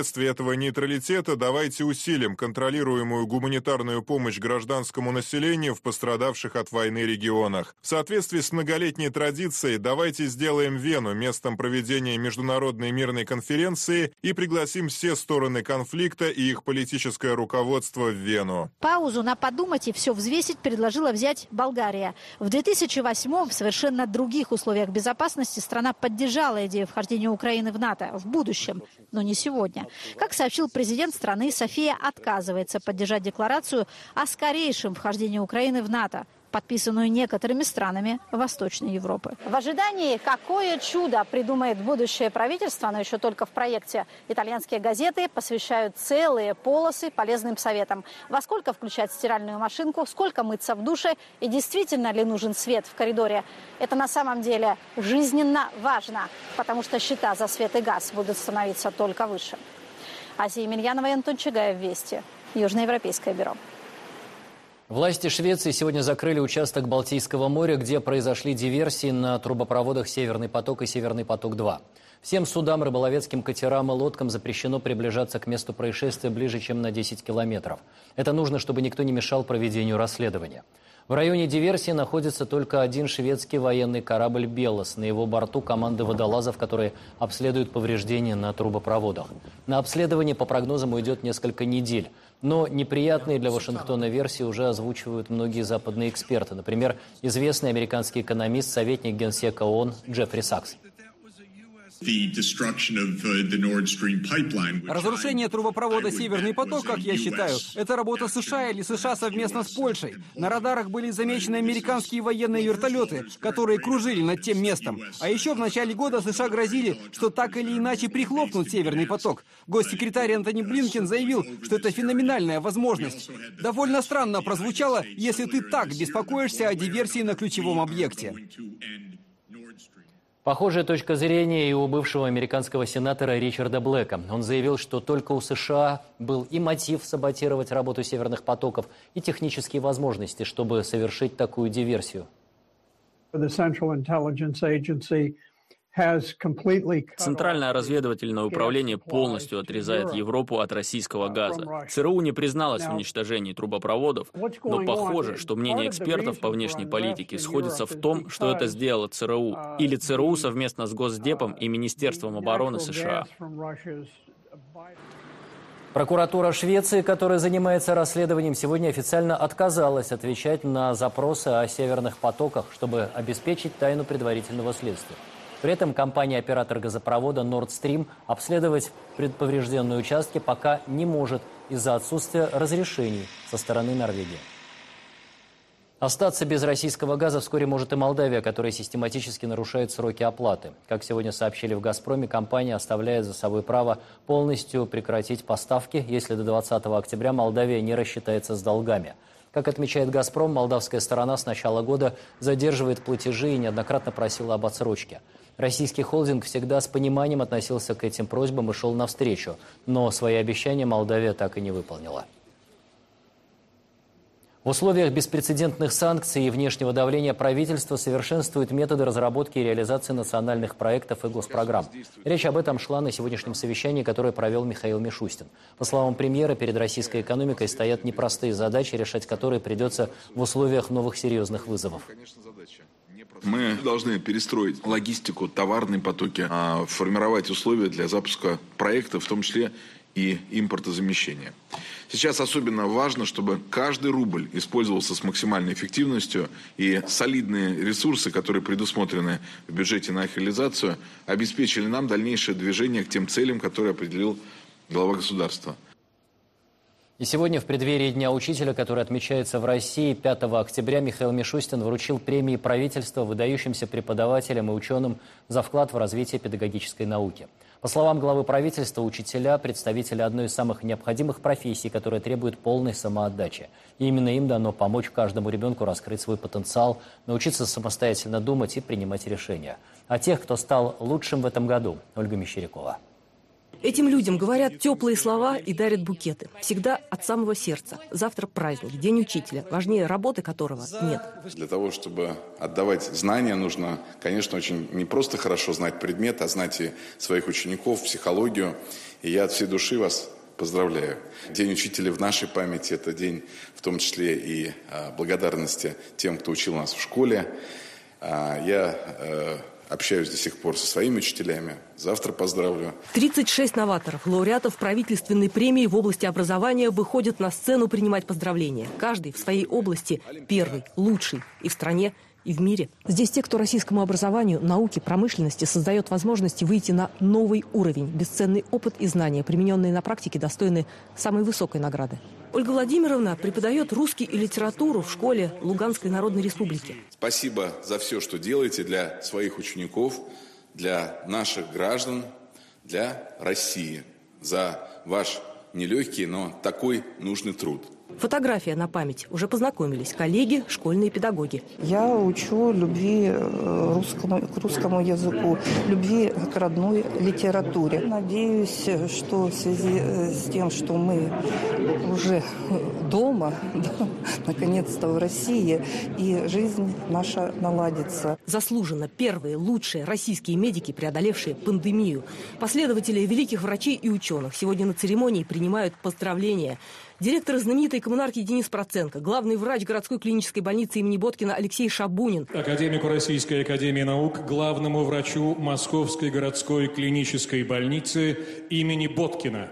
финансового нейтралитета давайте усилим контролируемую гуманитарную помощь гражданскому населению в пострадавших от войны регионах. В соответствии с многолетней традицией давайте сделаем Вену местом проведения международной мирной конференции и пригласим все стороны конфликта и их политическое руководство в Вену. Паузу на подумать и все взвесить предложила взять Болгария. В две тысячи восьмом в совершенно других условиях безопасности страна поддержала идею вхождения Украины в НАТО в будущем, но не сегодня. Как сообщил президент страны, София отказывается поддержать декларацию о скорейшем вхождении Украины в НАТО, подписанную некоторыми странами Восточной Европы. В ожидании, какое чудо придумает будущее правительство, но еще только в проекте, итальянские газеты посвящают целые полосы полезным советам. Во сколько включать стиральную машинку, сколько мыться в душе и действительно ли нужен свет в коридоре. Это на самом деле жизненно важно, потому что счета за свет и газ будут становиться только выше. Азия Емельянова и Антон Чигаев, Вести, Южноевропейское бюро. Власти Швеции сегодня закрыли участок Балтийского моря, где произошли диверсии на трубопроводах «Северный поток» и «Северный поток-два». Всем судам, рыболовецким катерам и лодкам запрещено приближаться к месту происшествия ближе, чем на десять километров. Это нужно, чтобы никто не мешал проведению расследования. В районе диверсии находится только один шведский военный корабль «Белос». На его борту команда водолазов, которые обследуют повреждения на трубопроводах. На обследование, по прогнозам, уйдет несколько недель. Но неприятные для Вашингтона версии уже озвучивают многие западные эксперты. Например, известный американский экономист, советник генсека ООН Джеффри Сакс. Разрушение трубопровода «Северный поток», как я считаю, это работа США или США совместно с Польшей. На радарах были замечены американские военные вертолеты, которые кружили над тем местом. А еще в начале года США грозили, что так или иначе прихлопнут «Северный поток». Госсекретарь Антони Блинкен заявил, что это феноменальная возможность. Довольно странно прозвучало, если ты так беспокоишься о диверсии на ключевом объекте. Похожая точка зрения и у бывшего американского сенатора Ричарда Блэка. Он заявил, что только у США был и мотив саботировать работу «Северных потоков», и технические возможности, чтобы совершить такую диверсию. Центральное разведывательное управление полностью отрезает Европу от российского газа. ЦРУ не призналось в уничтожении трубопроводов, но похоже, что мнение экспертов по внешней политике сходится в том, что это сделало ЦРУ, или ЦРУ совместно с Госдепом и Министерством обороны США. Прокуратура Швеции, которая занимается расследованием, сегодня официально отказалась отвечать на запросы о «Северных потоках», чтобы обеспечить тайну предварительного следствия. При этом компания-оператор газопровода Nord Stream обследовать предповрежденные участки пока не может из-за отсутствия разрешений со стороны Норвегии. Остаться без российского газа вскоре может и Молдавия, которая систематически нарушает сроки оплаты. Как сегодня сообщили в «Газпроме», компания оставляет за собой право полностью прекратить поставки, если до двадцатого октября Молдавия не рассчитается с долгами. Как отмечает «Газпром», молдавская сторона с начала года задерживает платежи и неоднократно просила об отсрочке. Российский холдинг всегда с пониманием относился к этим просьбам и шел навстречу, но свои обещания Молдавия так и не выполнила. В условиях беспрецедентных санкций и внешнего давления правительство совершенствует методы разработки и реализации национальных проектов и госпрограмм. Речь об этом шла на сегодняшнем совещании, которое провел Михаил Мишустин. По словам премьера, перед российской экономикой стоят непростые задачи, решать которые придется в условиях новых серьезных вызовов. Мы должны перестроить логистику, товарные потоки, формировать условия для запуска проектов, в том числе и импортозамещения. Сейчас особенно важно, чтобы каждый рубль использовался с максимальной эффективностью, и солидные ресурсы, которые предусмотрены в бюджете на их реализацию, обеспечили нам дальнейшее движение к тем целям, которые определил глава государства. И сегодня в преддверии Дня учителя, который отмечается в России пятого октября, Михаил Мишустин вручил премии правительства выдающимся преподавателям и ученым за вклад в развитие педагогической науки. По словам главы правительства, учителя – представители одной из самых необходимых профессий, которая требует полной самоотдачи. И именно им дано помочь каждому ребенку раскрыть свой потенциал, научиться самостоятельно думать и принимать решения. А тех, кто стал лучшим в этом году – Ольга Мещерякова. Этим людям говорят теплые слова и дарят букеты. Всегда от самого сердца. Завтра праздник, День учителя, важнее работы которого нет. Для того, чтобы отдавать знания, нужно, конечно, очень не просто хорошо знать предмет, а знать и своих учеников, психологию. И я от всей души вас поздравляю. День учителя в нашей памяти – это день в том числе и благодарности тем, кто учил нас в школе. Я общаюсь до сих пор со своими учителями. Завтра поздравлю. тридцать шесть новаторов, лауреатов правительственной премии в области образования выходят на сцену принимать поздравления. Каждый в своей области первый, лучший и в стране, и в мире. Здесь те, кто российскому образованию, науке, промышленности создает возможности выйти на новый уровень. Бесценный опыт и знания, примененные на практике, достойны самой высокой награды. Ольга Владимировна преподает русский и литературу в школе Луганской Народной Республики. Спасибо за все, что делаете для своих учеников, для наших граждан, для России. За ваш нелегкий, но такой нужный труд. Фотография на память. Уже познакомились коллеги, школьные педагоги. Я учу любви русскому, к русскому языку, любви к родной литературе. Надеюсь, что в связи с тем, что мы уже дома, да, наконец-то в России, и жизнь наша наладится. Заслуженно первые, лучшие российские медики, преодолевшие пандемию. Последователи великих врачей и ученых сегодня на церемонии принимают поздравления. Директор знаменитой коммунарки Денис Проценко, главный врач городской клинической больницы имени Боткина Алексей Шабунин. Академику Российской академии наук, главному врачу Московской городской клинической больницы имени Боткина.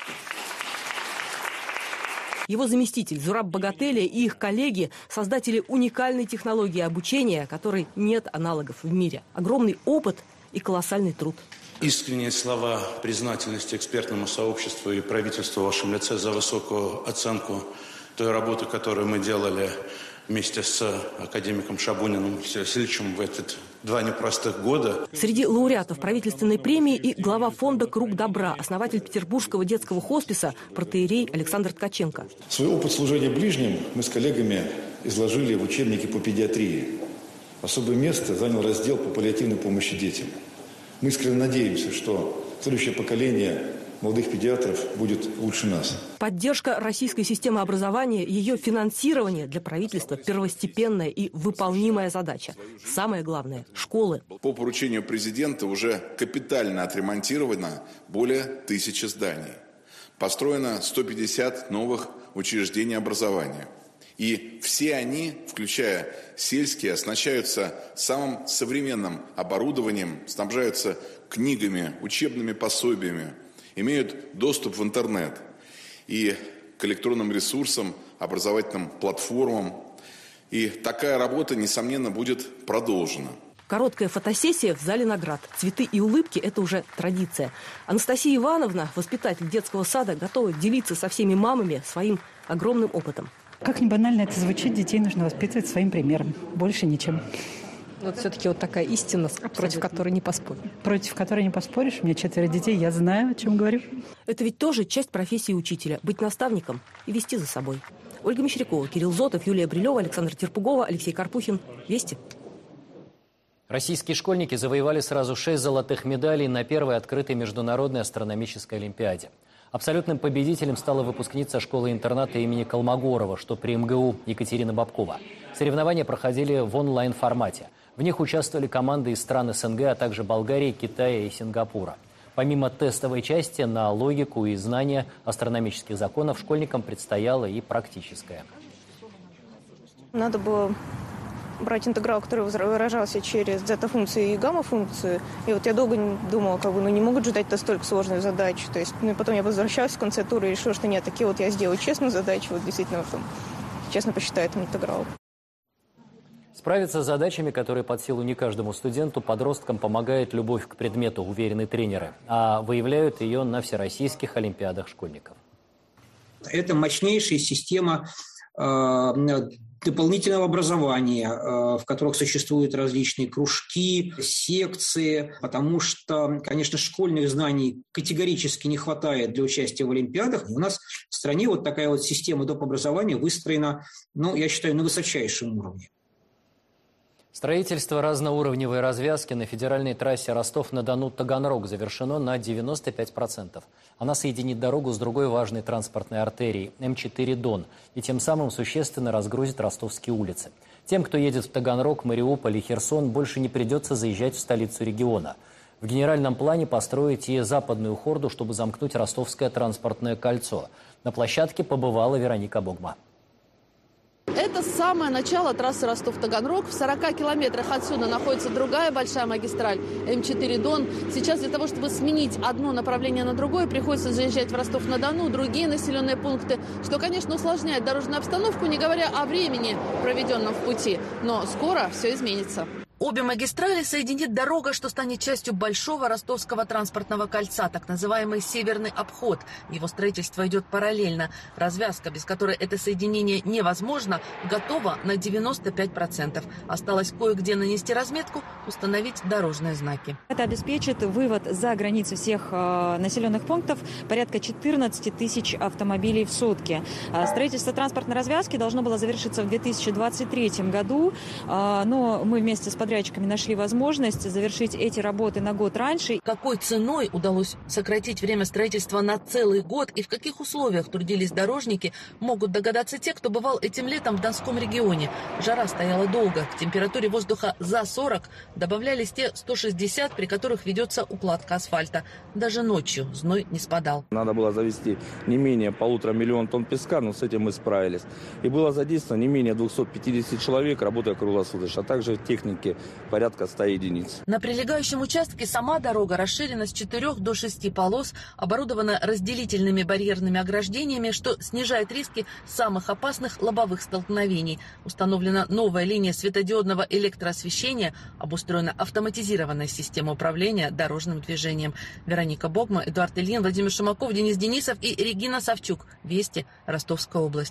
Его заместитель Зураб Богателя и их коллеги – создатели уникальной технологии обучения, которой нет аналогов в мире. Огромный опыт и колоссальный труд. Искренние слова признательности экспертному сообществу и правительству в вашем лице за высокую оценку той работы, которую мы делали вместе с академиком Шабуниным Васильевичем в эти два непростых года. Среди лауреатов правительственной премии и глава фонда «Круг добра», основатель Петербургского детского хосписа протоиерей Александр Ткаченко. Свой опыт служения ближним мы с коллегами изложили в учебнике по педиатрии. Особое место занял раздел по паллиативной помощи детям. Мы искренне надеемся, что следующее поколение молодых педиатров будет лучше нас. Поддержка российской системы образования, ее финансирование для правительства – первостепенная и выполнимая задача. Самое главное – школы. По поручению президента уже капитально отремонтировано более тысячи зданий. Построено сто пятьдесят новых учреждений образования. И все они, включая сельские, оснащаются самым современным оборудованием, снабжаются книгами, учебными пособиями, имеют доступ в интернет и к электронным ресурсам, образовательным платформам. И такая работа, несомненно, будет продолжена. Короткая фотосессия в зале наград. Цветы и улыбки – это уже традиция. Анастасия Ивановна, воспитатель детского сада, готова делиться со всеми мамами своим огромным опытом. Как ни банально это звучит, детей нужно воспитывать своим примером. Больше ничем. Вот все-таки вот такая истина, абсолютно, против которой не поспоришь. Против которой не поспоришь. У меня четверо детей, я знаю, о чем говорю. Это ведь тоже часть профессии учителя – быть наставником и вести за собой. Ольга Мещерякова, Кирилл Зотов, Юлия Брилева, Александр Терпугова, Алексей Карпухин. Вести. Российские школьники завоевали сразу шесть золотых медалей на первой открытой международной астрономической олимпиаде. Абсолютным победителем стала выпускница школы-интерната имени Колмогорова, что при эм гэ у Екатерина Бабкова. Соревнования проходили в онлайн-формате. В них участвовали команды из стран эс эн гэ, а также Болгарии, Китая и Сингапура. Помимо тестовой части, на логику и знания астрономических законов школьникам предстояло и практическое. Надо было брать интеграл, который выражался через зета-функцию и гамма-функцию. И вот я долго думала, как бы, ну не могут же дать настолько сложную задачу. То есть, ну и потом я возвращалась в конце тура и решила, что нет, такие вот я сделаю честную задачу, вот действительно вот, честно посчитаю этот интеграл. Справиться с задачами, которые под силу не каждому студенту, подросткам помогает любовь к предмету, уверены тренеры, а выявляют ее на всероссийских олимпиадах школьников. Это мощнейшая система э, дополнительного образования, в которых существуют различные кружки, секции, потому что, конечно, школьных знаний категорически не хватает для участия в олимпиадах. У нас в стране вот такая вот система доп. Образования выстроена, ну, я считаю, на высочайшем уровне. Строительство разноуровневой развязки на федеральной трассе Ростов-на-Дону-Таганрог завершено на девяносто пять процентов. Она соединит дорогу с другой важной транспортной артерией – эм четыре Дон, и тем самым существенно разгрузит ростовские улицы. Тем, кто едет в Таганрог, Мариуполь и Херсон, больше не придется заезжать в столицу региона. В генеральном плане построить и западную хорду, чтобы замкнуть Ростовское транспортное кольцо. На площадке побывала Вероника Богма. Это самое начало трассы Ростов-Таганрог. В сорока километрах отсюда находится другая большая магистраль эм четыре Дон. Сейчас для того, чтобы сменить одно направление на другое, приходится заезжать в Ростов-на-Дону, другие населенные пункты, что, конечно, усложняет дорожную обстановку, не говоря о времени, проведенном в пути. Но скоро все изменится. Обе магистрали соединит дорога, что станет частью большого ростовского транспортного кольца, так называемый Северный обход. Его строительство идет параллельно. Развязка, без которой это соединение невозможно, готова на девяносто пять процентов. Осталось кое-где нанести разметку, установить дорожные знаки. Это обеспечит вывод за границы всех э, населенных пунктов порядка четырнадцати тысяч автомобилей в сутки. Строительство транспортной развязки должно было завершиться в две тысячи двадцать третьем году, э, но мы вместе с подрядчиками нашли возможность завершить эти работы на год раньше. Какой ценой удалось сократить время строительства на целый год и в каких условиях трудились дорожники, могут догадаться те, кто бывал этим летом в Донском регионе. Жара стояла долго. К температуре воздуха за сорок добавлялись те сто шестьдесят, при которых ведется укладка асфальта. Даже ночью зной не спадал. Надо было завести не менее полутора миллион тонн песка, но с этим мы справились. И было задействовано не менее двухсот пятидесяти человек, работая круглосуточно, а также техники порядка ста единиц. На прилегающем участке сама дорога расширена с четырёх до шести полос, оборудована разделительными барьерными ограждениями, что снижает риски самых опасных лобовых столкновений. Установлена новая линия светодиодного электроосвещения, обустроена автоматизированная система управления дорожным движением. Вероника Богма, Эдуард Ильин, Владимир Шумаков, Денис Денисов и Регина Савчук. Вести, Ростовская область.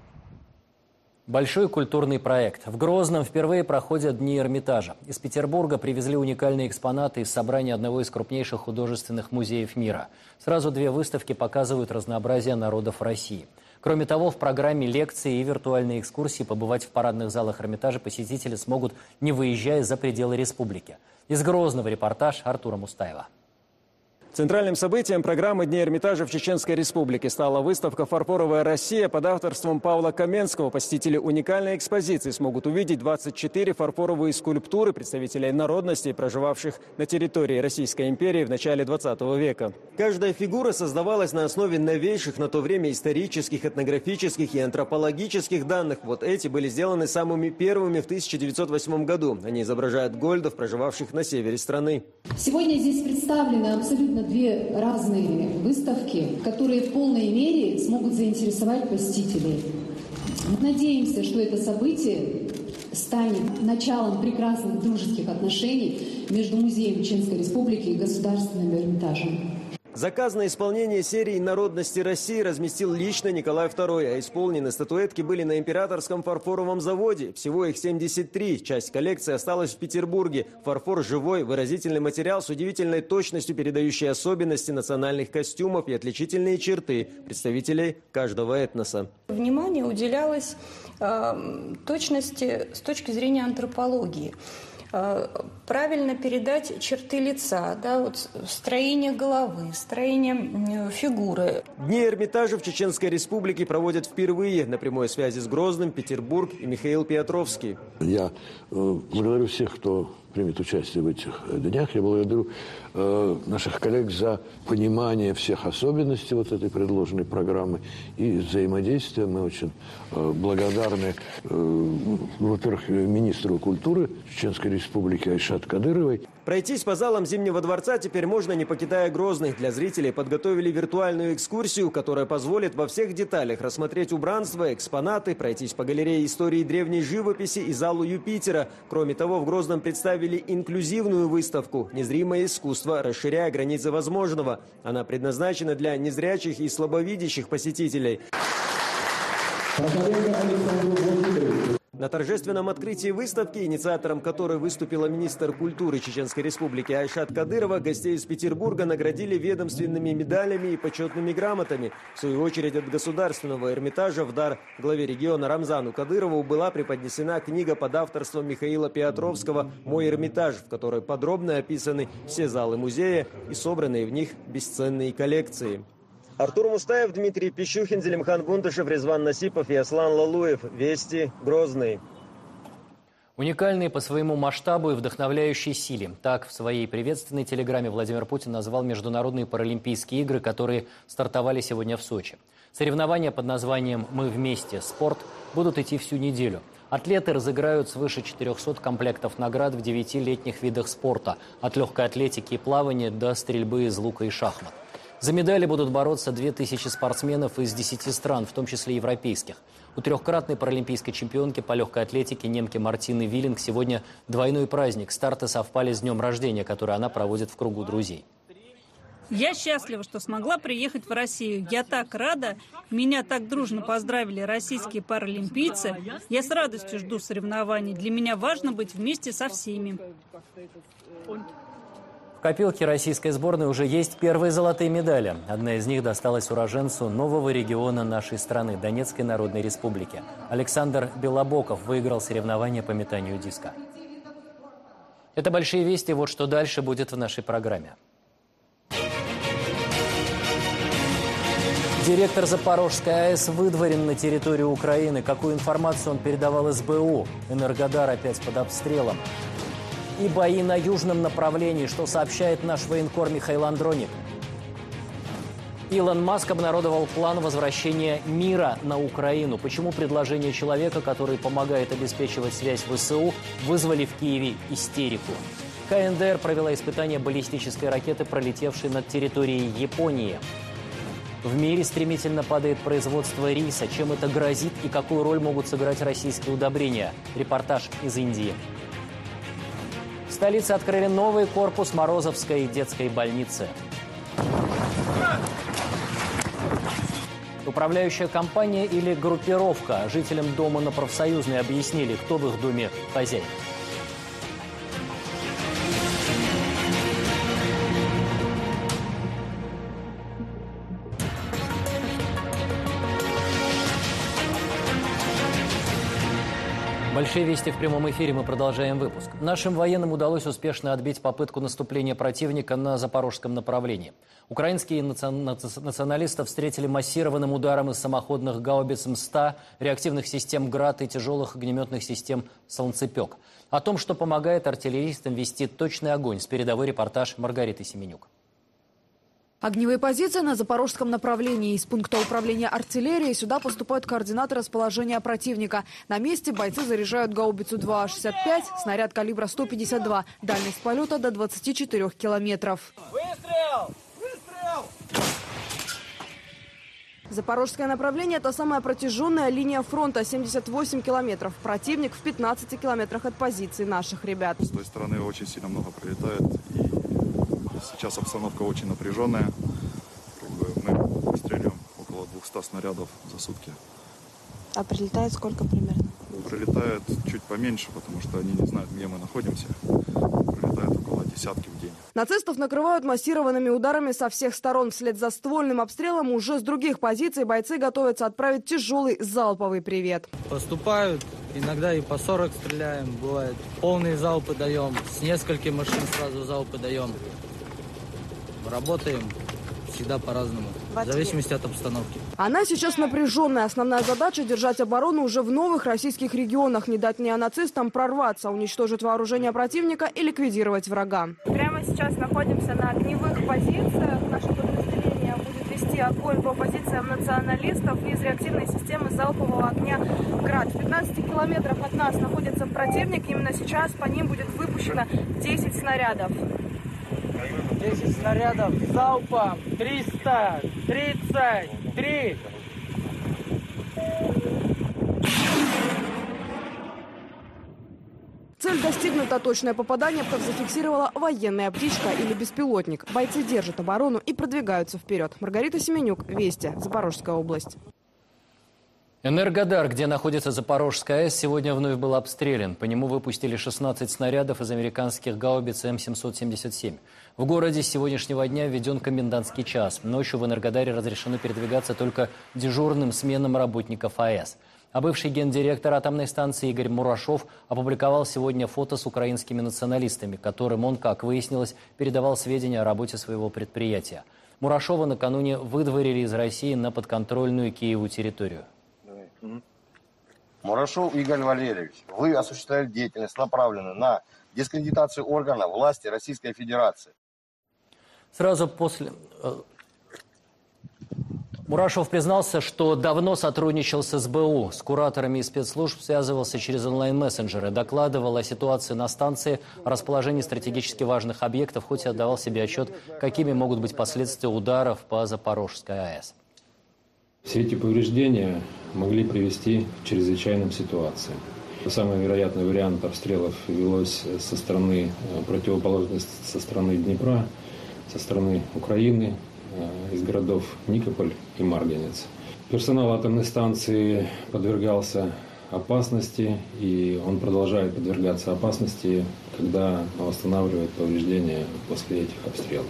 Большой культурный проект. В Грозном впервые проходят Дни Эрмитажа. Из Петербурга привезли уникальные экспонаты из собрания одного из крупнейших художественных музеев мира. Сразу две выставки показывают разнообразие народов России. Кроме того, в программе лекции и виртуальные экскурсии побывать в парадных залах Эрмитажа посетители смогут, не выезжая за пределы республики. Из Грозного репортаж Артура Мустаева. Центральным событием программы Дней Эрмитажа в Чеченской Республике стала выставка «Фарфоровая Россия» под авторством Павла Каменского. Посетители уникальной экспозиции смогут увидеть двадцать четыре фарфоровые скульптуры представителей народностей, проживавших на территории Российской империи в начале двадцатого века. Каждая фигура создавалась на основе новейших на то время исторических, этнографических и антропологических данных. Вот эти были сделаны самыми первыми в тысяча девятьсот восьмом году. Они изображают гольдов, проживавших на севере страны. Сегодня здесь представлены абсолютно две разные выставки, которые в полной мере смогут заинтересовать посетителей. Мы надеемся, что это событие станет началом прекрасных дружеских отношений между Музеем Чеченской Республики и Государственным Эрмитажем. Заказ на исполнение серии «Народности России» разместил лично Николай второй, а исполнены статуэтки были на Императорском фарфоровом заводе. Всего их семьдесят три. Часть коллекции осталась в Петербурге. Фарфор – живой, выразительный материал с удивительной точностью, передающий особенности национальных костюмов и отличительные черты представителей каждого этноса. Внимание уделялось э, точности с точки зрения антропологии. Правильно передать черты лица, да, вот строение головы, строение фигуры. Дни Эрмитажа в Чеченской Республике проводят впервые. На прямой связи с Грозным Петербург и Михаил Петровский. Я э, благодарю всех, кто примет участие в этих днях. Я благодарю э, наших коллег за понимание всех особенностей вот этой предложенной программы и взаимодействия. Мы очень э, благодарны, э, во-первых, министру культуры Чеченской Республики Айшат Кадыровой. Пройтись по залам Зимнего дворца теперь можно, не покидая Грозный. Для зрителей подготовили виртуальную экскурсию, которая позволит во всех деталях рассмотреть убранство, экспонаты, пройтись по галерее истории древней живописи и залу Юпитера. Кроме того, в Грозном представили инклюзивную выставку «Незримое искусство, расширяя границы возможного». Она предназначена для незрячих и слабовидящих посетителей. На торжественном открытии выставки, инициатором которой выступила министр культуры Чеченской Республики Айшат Кадырова, гостей из Петербурга наградили ведомственными медалями и почетными грамотами. В свою очередь от Государственного Эрмитажа в дар главе региона Рамзану Кадырову была преподнесена книга под авторством Михаила Петровского «Мой Эрмитаж», в которой подробно описаны все залы музея и собранные в них бесценные коллекции. Артур Мустаев, Дмитрий Пищухин, Зелимхан Бунтышев, Резван Насипов и Аслан Лалуев. Вести, Грозный. Уникальный по своему масштабу и вдохновляющей силе. Так в своей приветственной телеграмме Владимир Путин назвал Международные паралимпийские игры, которые стартовали сегодня в Сочи. Соревнования под названием «Мы вместе. Спорт» будут идти всю неделю. Атлеты разыграют свыше четырехсот комплектов наград в девяти летних видах спорта. От легкой атлетики и плавания до стрельбы из лука и шахмат. За медали будут бороться две тысячи спортсменов из десяти стран, в том числе европейских. У трехкратной паралимпийской чемпионки по легкой атлетике немки Мартины Виллинг сегодня двойной праздник. Старты совпали с днем рождения, который она проводит в кругу друзей. Я счастлива, что смогла приехать в Россию. Я так рада. Меня так дружно поздравили российские паралимпийцы. Я с радостью жду соревнований. Для меня важно быть вместе со всеми. В копилке российской сборной уже есть первые золотые медали. Одна из них досталась уроженцу нового региона нашей страны – Донецкой Народной Республики. Александр Белобоков выиграл соревнования по метанию диска. Это большие вести. Вот что дальше будет в нашей программе. Директор Запорожской АЭС выдворен на территорию Украины. Какую информацию он передавал эс бэ у? Энергодар опять под обстрелом. И бои на южном направлении, что сообщает наш военкор Михаил Андроник. Илон Маск обнародовал план возвращения мира на Украину. Почему предложение человека, который помогает обеспечивать связь в эс у, вызвали в Киеве истерику? ка эн дэ эр провела испытание баллистической ракеты, пролетевшей над территорией Японии. В мире стремительно падает производство риса. Чем это грозит и какую роль могут сыграть российские удобрения? Репортаж из Индии. В столице открыли новый корпус Морозовской детской больницы. Управляющая компания или группировка? Жителям дома на Профсоюзной объяснили, кто в их доме хозяин. Большие вести в прямом эфире. Мы продолжаем выпуск. Нашим военным удалось успешно отбить попытку наступления противника на запорожском направлении. Украинские националисты встретили массированным ударом из самоходных гаубиц эм сто, реактивных систем «Град» и тяжелых огнеметных систем «Солнцепек». О том, что помогает артиллеристам вести точный огонь, с передовой репортаж Маргариты Семенюк. Огневые позиции на запорожском направлении. Из пункта управления артиллерией сюда поступают координаты расположения противника. На месте бойцы заряжают гаубицу два а шестьдесят пять, снаряд калибра сто пятьдесят два, дальность полета до двадцати четырёх километров. Выстрел! Выстрел! Запорожское направление – это самая протяженная линия фронта – семьдесят восемь километров. Противник в пятнадцати километрах от позиции наших ребят. С той стороны очень сильно много прилетает. И сейчас обстановка очень напряженная. Как бы мы стреляем около двухсот снарядов за сутки. А прилетает сколько примерно? Прилетает чуть поменьше, потому что они не знают, где мы находимся. Прилетает около десятки в день. Нацистов накрывают массированными ударами со всех сторон. Вслед за ствольным обстрелом уже с других позиций бойцы готовятся отправить тяжелый залповый привет. Поступают, иногда и по сорок стреляем, бывает. Полные залпы даем, с нескольких машин сразу залпы даем. Работаем всегда по-разному, в зависимости от обстановки. Она сейчас напряженная. Основная задача – держать оборону уже в новых российских регионах, не дать неонацистам прорваться, уничтожить вооружение противника и ликвидировать врага. Прямо сейчас находимся на огневых позициях. Наше подразделение будет вести огонь по позициям националистов из реактивной системы залпового огня «Град». В пятнадцати километрах от нас находится противник. Именно сейчас по ним будет выпущено десять снарядов. десять снарядов залпом, триста тридцать три. Цель достигнута. Точное попадание зафиксировала военная птичка или беспилотник. Бойцы держат оборону и продвигаются вперед. Маргарита Семенюк, Вести, Запорожская область. Энергодар, где находится Запорожская АЭС, сегодня вновь был обстрелян. По нему выпустили шестнадцать снарядов из американских гаубиц эм семьсот семьдесят семь. В городе с сегодняшнего дня введен комендантский час. Ночью в Энергодаре разрешено передвигаться только дежурным сменам работников АЭС. А бывший гендиректор атомной станции Игорь Мурашов опубликовал сегодня фото с украинскими националистами, которым он, как выяснилось, передавал сведения о работе своего предприятия. Мурашова накануне выдворили из России на подконтрольную Киеву территорию. Мурашов Игорь Валерьевич, вы осуществляли деятельность, направленную на дискредитацию органов власти Российской Федерации. Сразу после... Мурашов признался, что давно сотрудничал с эс бэ у, с кураторами и спецслужб связывался через онлайн-мессенджеры, докладывал о ситуации на станции, о расположении стратегически важных объектов, хоть и отдавал себе отчет, какими могут быть последствия ударов по Запорожской АЭС. Все эти повреждения могли привести к чрезвычайным ситуациям. Самый вероятный вариант обстрелов велось со стороны противоположной, со стороны Днепра, со стороны Украины, из городов Никополь и Марганец. Персонал атомной станции подвергался опасности, и он продолжает подвергаться опасности, когда восстанавливает повреждения после этих обстрелов.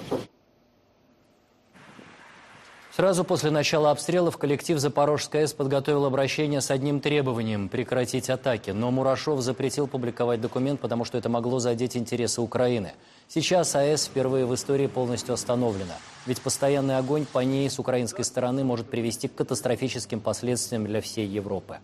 Сразу после начала обстрелов коллектив Запорожской АЭС подготовил обращение с одним требованием – прекратить атаки. Но Мурашов запретил публиковать документ, потому что это могло задеть интересы Украины. Сейчас АЭС впервые в истории полностью остановлена. Ведь постоянный огонь по ней с украинской стороны может привести к катастрофическим последствиям для всей Европы.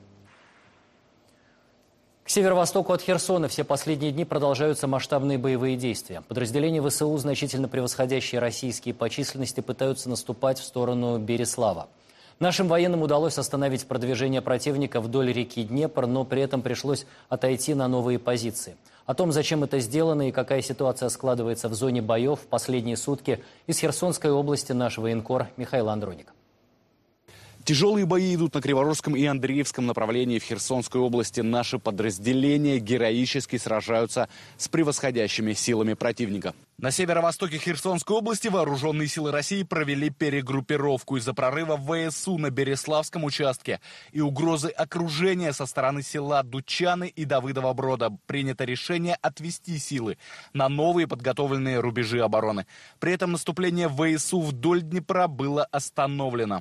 К северо-востоку от Херсона все последние дни продолжаются масштабные боевые действия. Подразделения вэ эс у, значительно превосходящие российские по численности, пытаются наступать в сторону Береслава. Нашим военным удалось остановить продвижение противника вдоль реки Днепр, но при этом пришлось отойти на новые позиции. О том, зачем это сделано и какая ситуация складывается в зоне боев в последние сутки, из Херсонской области наш военкор Михаил Андроник. Тяжелые бои идут на Криворожском и Андреевском направлении в Херсонской области. Наши подразделения героически сражаются с превосходящими силами противника. На северо-востоке Херсонской области вооруженные силы России провели перегруппировку из-за прорыва вэ эс у на Береславском участке и угрозы окружения со стороны села Дучаны и Давыдова Брода. Принято решение отвести силы на новые подготовленные рубежи обороны. При этом наступление вэ эс у вдоль Днепра было остановлено.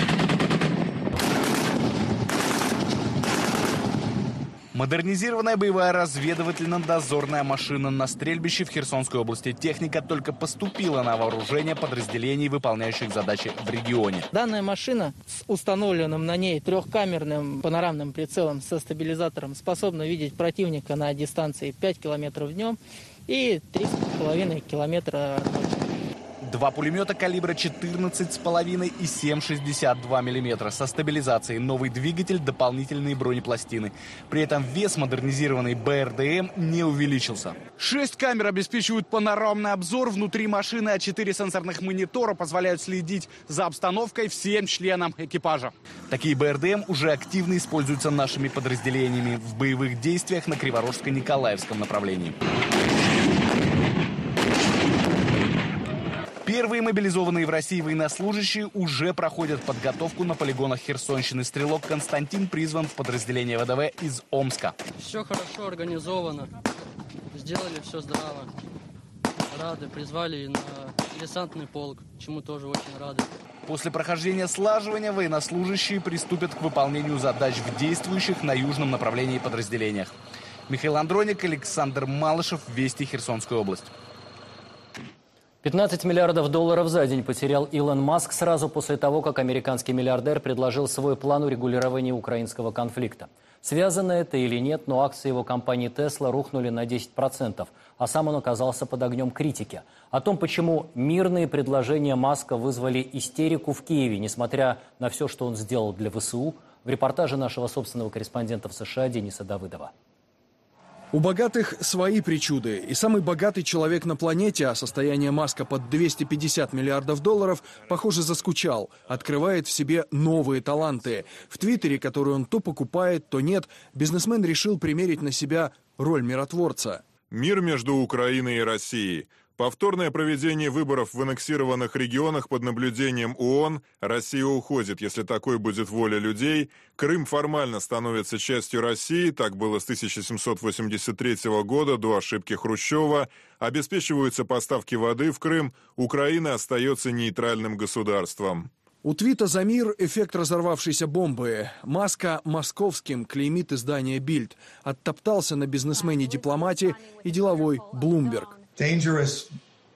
Модернизированная боевая разведывательно-дозорная машина на стрельбище в Херсонской области. Техника только поступила на вооружение подразделений, выполняющих задачи в регионе. Данная машина с установленным на ней трехкамерным панорамным прицелом со стабилизатором способна видеть противника на дистанции пять километров днем и три с половиной километра ночью. Два пулемета калибра четырнадцать с половиной и семь шестьдесят два миллиметра со стабилизацией, новый двигатель, дополнительные бронепластины. При этом вес модернизированной бэ эр дэ эм не увеличился. Шесть камер обеспечивают панорамный обзор внутри машины, а четыре сенсорных монитора позволяют следить за обстановкой всем членам экипажа. Такие бэ эр дэ эм уже активно используются нашими подразделениями в боевых действиях на Криворожско-Николаевском направлении. Первые мобилизованные в России военнослужащие уже проходят подготовку на полигонах Херсонщины. Стрелок Константин призван в подразделение вэ дэ вэ из Омска. Все хорошо организовано, сделали все здраво. Рады, призвали на десантный полк, чему тоже очень рады. После прохождения слаживания военнослужащие приступят к выполнению задач в действующих на южном направлении подразделениях. Михаил Андроник, Александр Малышев, Вести, Херсонская область. пятнадцать миллиардов долларов за день потерял Илон Маск сразу после того, как американский миллиардер предложил свой план урегулирования украинского конфликта. Связано это или нет, но акции его компании Tesla рухнули на десять процентов, а сам он оказался под огнем критики. О том, почему мирные предложения Маска вызвали истерику в Киеве, несмотря на все, что он сделал для вэ эс у, в репортаже нашего собственного корреспондента в США Дениса Давыдова. У богатых свои причуды. И самый богатый человек на планете, а состояние Маска под двести пятьдесят миллиардов долларов, похоже, заскучал. Открывает в себе новые таланты. В Твиттере, который он то покупает, то нет, бизнесмен решил примерить на себя роль миротворца. Мир между Украиной и Россией. Повторное проведение выборов в аннексированных регионах под наблюдением ООН. Россия уходит, если такой будет воля людей. Крым формально становится частью России, так было с тысяча семьсот восемьдесят третьего года до ошибки Хрущева. Обеспечиваются поставки воды в Крым. Украина остается нейтральным государством. У твита за мир эффект разорвавшейся бомбы. Маска московским клеймит издание «Бильд». Оттоптался на бизнесмене-дипломате и деловой «Блумберг».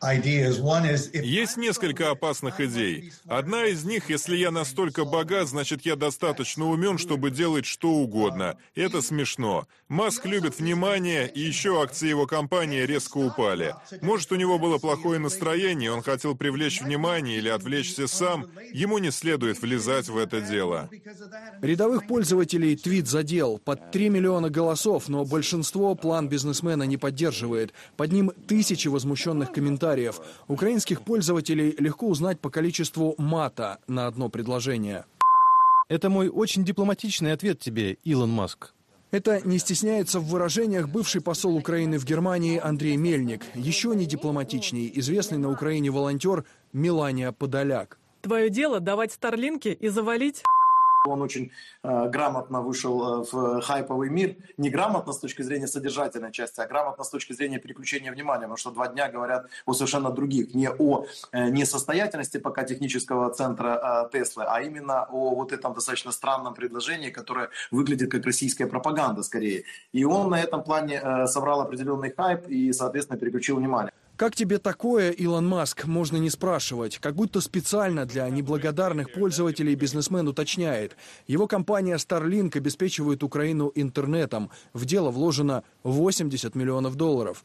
Есть несколько опасных идей. Одна из них, если я настолько богат, значит, я достаточно умен, чтобы делать что угодно. Это смешно. Маск любит внимание, и еще акции его компании резко упали. Может, у него было плохое настроение, он хотел привлечь внимание или отвлечься сам. Ему не следует влезать в это дело. Рядовых пользователей твит задел. Под три миллиона голосов, но большинство план бизнесмена не поддерживает. Под ним тысячи возмущенных комментариев. Украинских пользователей легко узнать по количеству мата на одно предложение. Это мой очень дипломатичный ответ тебе, Илон Маск. Это не стесняется в выражениях бывший посол Украины в Германии Андрей Мельник. Еще не дипломатичней известный на Украине волонтер Мелания Подоляк. Твое дело давать старлинки и завалить... Он очень э, грамотно вышел в хайповый мир. Не грамотно с точки зрения содержательной части, а грамотно с точки зрения переключения внимания. Потому что два дня говорят о совершенно других. Не о э, несостоятельности пока технического центра э, Теслы, а именно о вот этом достаточно странном предложении, которое выглядит как российская пропаганда скорее. И он на этом плане э, собрал определенный хайп и, соответственно, переключил внимание. Как тебе такое, Илон Маск, можно не спрашивать. Как будто специально для неблагодарных пользователей бизнесмен уточняет. Его компания Starlink обеспечивает Украину интернетом. В дело вложено восемьдесят миллионов долларов.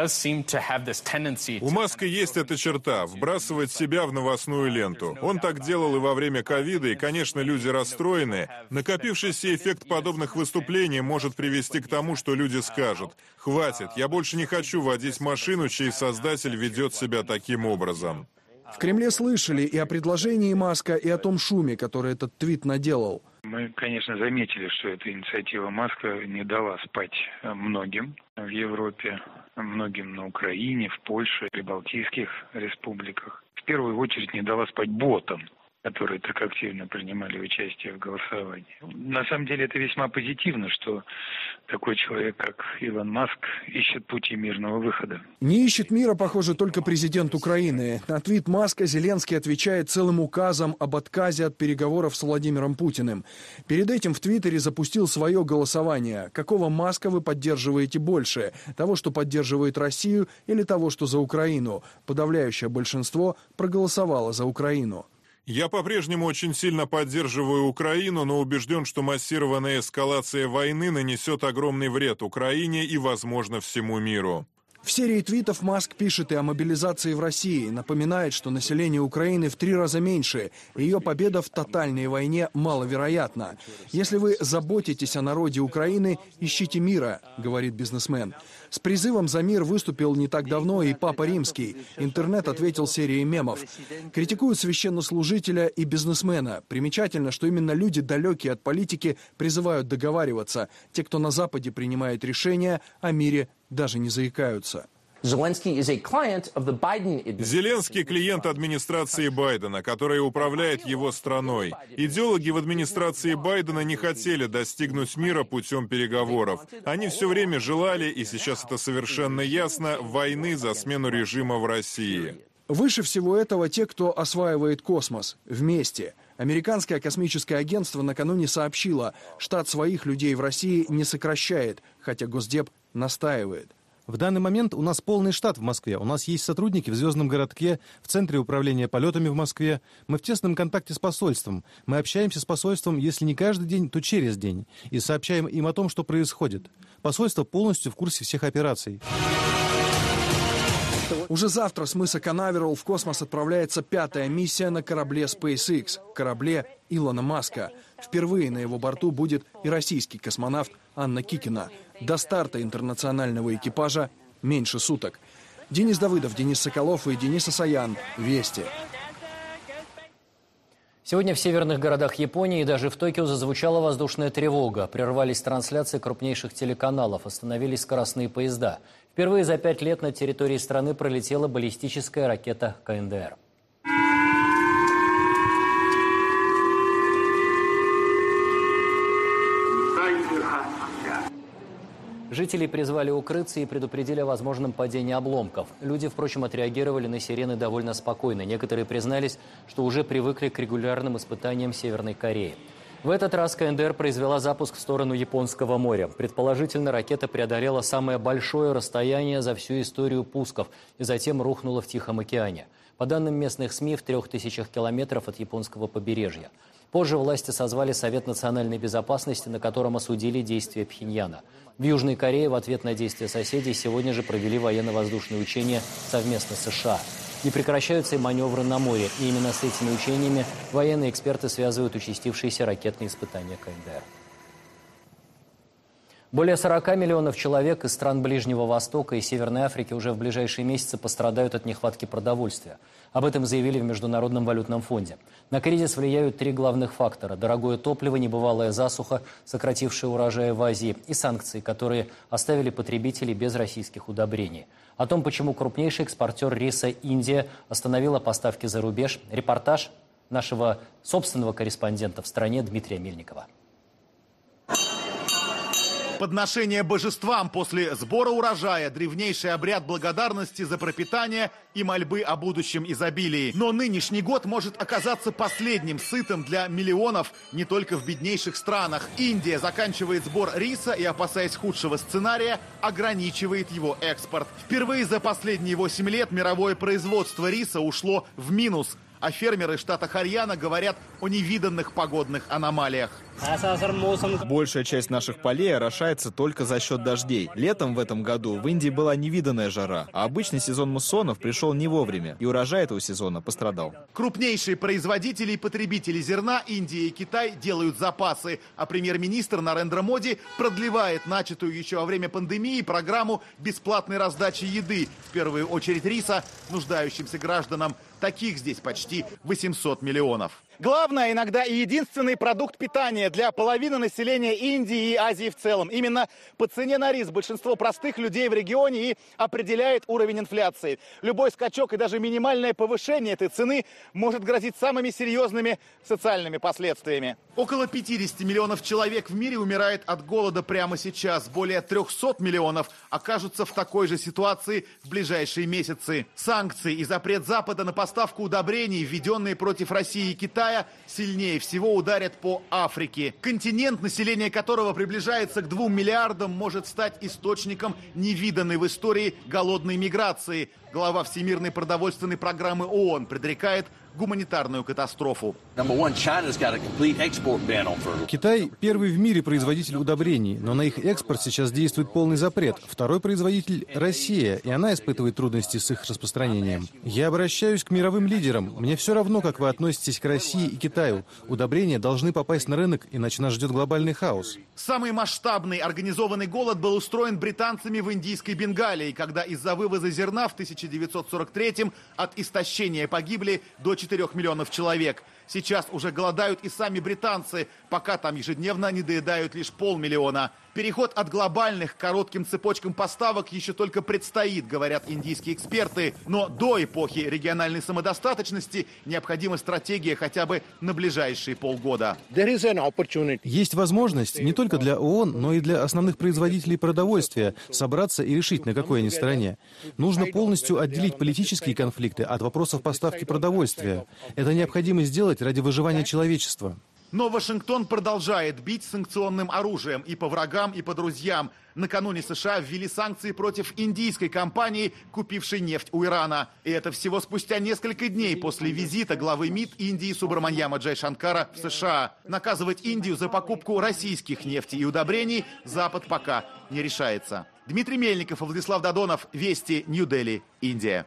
У Маска есть эта черта – вбрасывать себя в новостную ленту. Он так делал и во время ковида, и, конечно, люди расстроены. Накопившийся эффект подобных выступлений может привести к тому, что люди скажут: «Хватит, я больше не хочу водить машину, чей создатель ведет себя таким образом». В Кремле слышали и о предложении Маска, и о том шуме, который этот твит наделал. Мы, конечно, заметили, что эта инициатива Маска не дала спать многим в Европе, многим на Украине, в Польше, в Прибалтийских республиках. В первую очередь не дала спать ботам, которые так активно принимали участие в голосовании. На самом деле это весьма позитивно, что такой человек, как Илон Маск, ищет пути мирного выхода. Не ищет мира, похоже, только президент Украины. На твит Маска Зеленский отвечает целым указом об отказе от переговоров с Владимиром Путиным. Перед этим в Твиттере запустил свое голосование. Какого Маска вы поддерживаете больше? Того, что поддерживает Россию, или того, что за Украину? Подавляющее большинство проголосовало за Украину. Я по-прежнему очень сильно поддерживаю Украину, но убежден, что массированная эскалация войны нанесет огромный вред Украине и, возможно, всему миру. В серии твитов Маск пишет и о мобилизации в России. Напоминает, что население Украины в три раза меньше. Ее победа в тотальной войне маловероятна. Если вы заботитесь о народе Украины, ищите мира, говорит бизнесмен. С призывом за мир выступил не так давно и Папа Римский. Интернет ответил серией мемов. Критикуют священнослужителя и бизнесмена. Примечательно, что именно люди, далекие от политики, призывают договариваться. Те, кто на Западе принимает решения, о мире даже не заикаются. Зеленский клиент администрации Байдена, которая управляет его страной. Идеологи в администрации Байдена не хотели достигнуть мира путем переговоров. Они все время желали, и сейчас это совершенно ясно, войны за смену режима в России. Выше всего этого те, кто осваивает космос. Вместе. Американское космическое агентство накануне сообщило, штат своих людей в России не сокращает, хотя Госдеп настаивает. В данный момент у нас полный штат в Москве. У нас есть сотрудники в Звездном городке, в Центре управления полетами в Москве. Мы в тесном контакте с посольством. Мы общаемся с посольством, если не каждый день, то через день. И сообщаем им о том, что происходит. Посольство полностью в курсе всех операций. Уже завтра с мыса Канаверал в космос отправляется пятая миссия на корабле SpaceX, корабле Илона Маска. Впервые на его борту будет и российский космонавт Анна Кикина. До старта интернационального экипажа меньше суток. Денис Давыдов, Денис Соколов и Денис Асаян. Вести. Сегодня в северных городах Японии и даже в Токио зазвучала воздушная тревога. Прервались трансляции крупнейших телеканалов, остановились скоростные поезда. Впервые за пять лет на территории страны пролетела баллистическая ракета ка эн дэ эр. Жителей призвали укрыться и предупредили о возможном падении обломков. Люди, впрочем, отреагировали на сирены довольно спокойно. Некоторые признались, что уже привыкли к регулярным испытаниям Северной Кореи. В этот раз КНДР произвела запуск в сторону Японского моря. Предположительно, ракета преодолела самое большое расстояние за всю историю пусков и затем рухнула в Тихом океане. По данным местных СМИ, в трех тысячах километров от японского побережья. Позже власти созвали Совет национальной безопасности, на котором осудили действия Пхеньяна. В Южной Корее в ответ на действия соседей сегодня же провели военно-воздушные учения совместно с США. Не прекращаются и маневры на море. И именно с этими учениями военные эксперты связывают участившиеся ракетные испытания КНДР. Более сорока миллионов человек из стран Ближнего Востока и Северной Африки уже в ближайшие месяцы пострадают от нехватки продовольствия. Об этом заявили в Международном валютном фонде. На кризис влияют три главных фактора: дорогое топливо, небывалая засуха, сократившая урожаи в Азии, и санкции, которые оставили потребителей без российских удобрений. О том, почему крупнейший экспортер риса Индия остановила поставки за рубеж, репортаж нашего собственного корреспондента в стране Дмитрия Мельникова. Подношение божествам после сбора урожая, древнейший обряд благодарности за пропитание и мольбы о будущем изобилии. Но нынешний год может оказаться последним сытым для миллионов не только в беднейших странах. Индия заканчивает сбор риса и, опасаясь худшего сценария, ограничивает его экспорт. Впервые за последние восемь лет мировое производство риса ушло в минус. А фермеры штата Харьяна говорят о невиданных погодных аномалиях. Большая часть наших полей орошается только за счет дождей. Летом в этом году в Индии была невиданная жара, а обычный сезон муссонов пришел не вовремя, и урожай этого сезона пострадал. Крупнейшие производители и потребители зерна Индия и Китай делают запасы, а премьер-министр Нарендра Моди продлевает начатую еще во время пандемии программу бесплатной раздачи еды, в первую очередь риса, нуждающимся гражданам. Таких здесь почти восемьсот миллионов. Главное, иногда и единственный продукт питания для половины населения Индии и Азии в целом. Именно по цене на рис большинство простых людей в регионе и определяет уровень инфляции. Любой скачок и даже минимальное повышение этой цены может грозить самыми серьезными социальными последствиями. Около пятидесяти миллионов человек в мире умирает от голода прямо сейчас. Более трехсот миллионов окажутся в такой же ситуации в ближайшие месяцы. Санкции и запрет Запада на поставку удобрений, введенные против России и Китая, сильнее всего ударят по Африке. Континент, население которого приближается к двум миллиардам, может стать источником невиданной в истории голодной миграции. Глава Всемирной продовольственной программы ООН предрекает гуманитарную катастрофу. Китай – первый в мире производитель удобрений, но на их экспорт сейчас действует полный запрет. Второй производитель – Россия, и она испытывает трудности с их распространением. Я обращаюсь к мировым лидерам. Мне все равно, как вы относитесь к России и Китаю. Удобрения должны попасть на рынок, иначе нас ждет глобальный хаос. Самый масштабный организованный голод был устроен британцами в индийской Бенгалии, когда из-за вывоза зерна в тысяча девятьсот сорок третьем от истощения погибли до четырёх миллионов человек. Сейчас уже голодают и сами британцы, пока там ежедневно недоедают лишь полмиллиона. Переход от глобальных к коротким цепочкам поставок еще только предстоит, говорят индийские эксперты. Но до эпохи региональной самодостаточности необходима стратегия хотя бы на ближайшие полгода. Есть возможность не только для ООН, но и для основных производителей продовольствия собраться и решить, на какой они стороне. Нужно полностью отделить политические конфликты от вопросов поставки продовольствия. Это необходимо сделать ради выживания человечества. Но Вашингтон продолжает бить санкционным оружием и по врагам, и по друзьям. Накануне США ввели санкции против индийской компании, купившей нефть у Ирана. И это всего спустя несколько дней после визита главы МИД Индии Субраманьяма Джайшанкара в США. Наказывать Индию за покупку российских нефти и удобрений Запад пока не решается. Дмитрий Мельников и Владислав Додонов. Вести, Нью-Дели, Индия.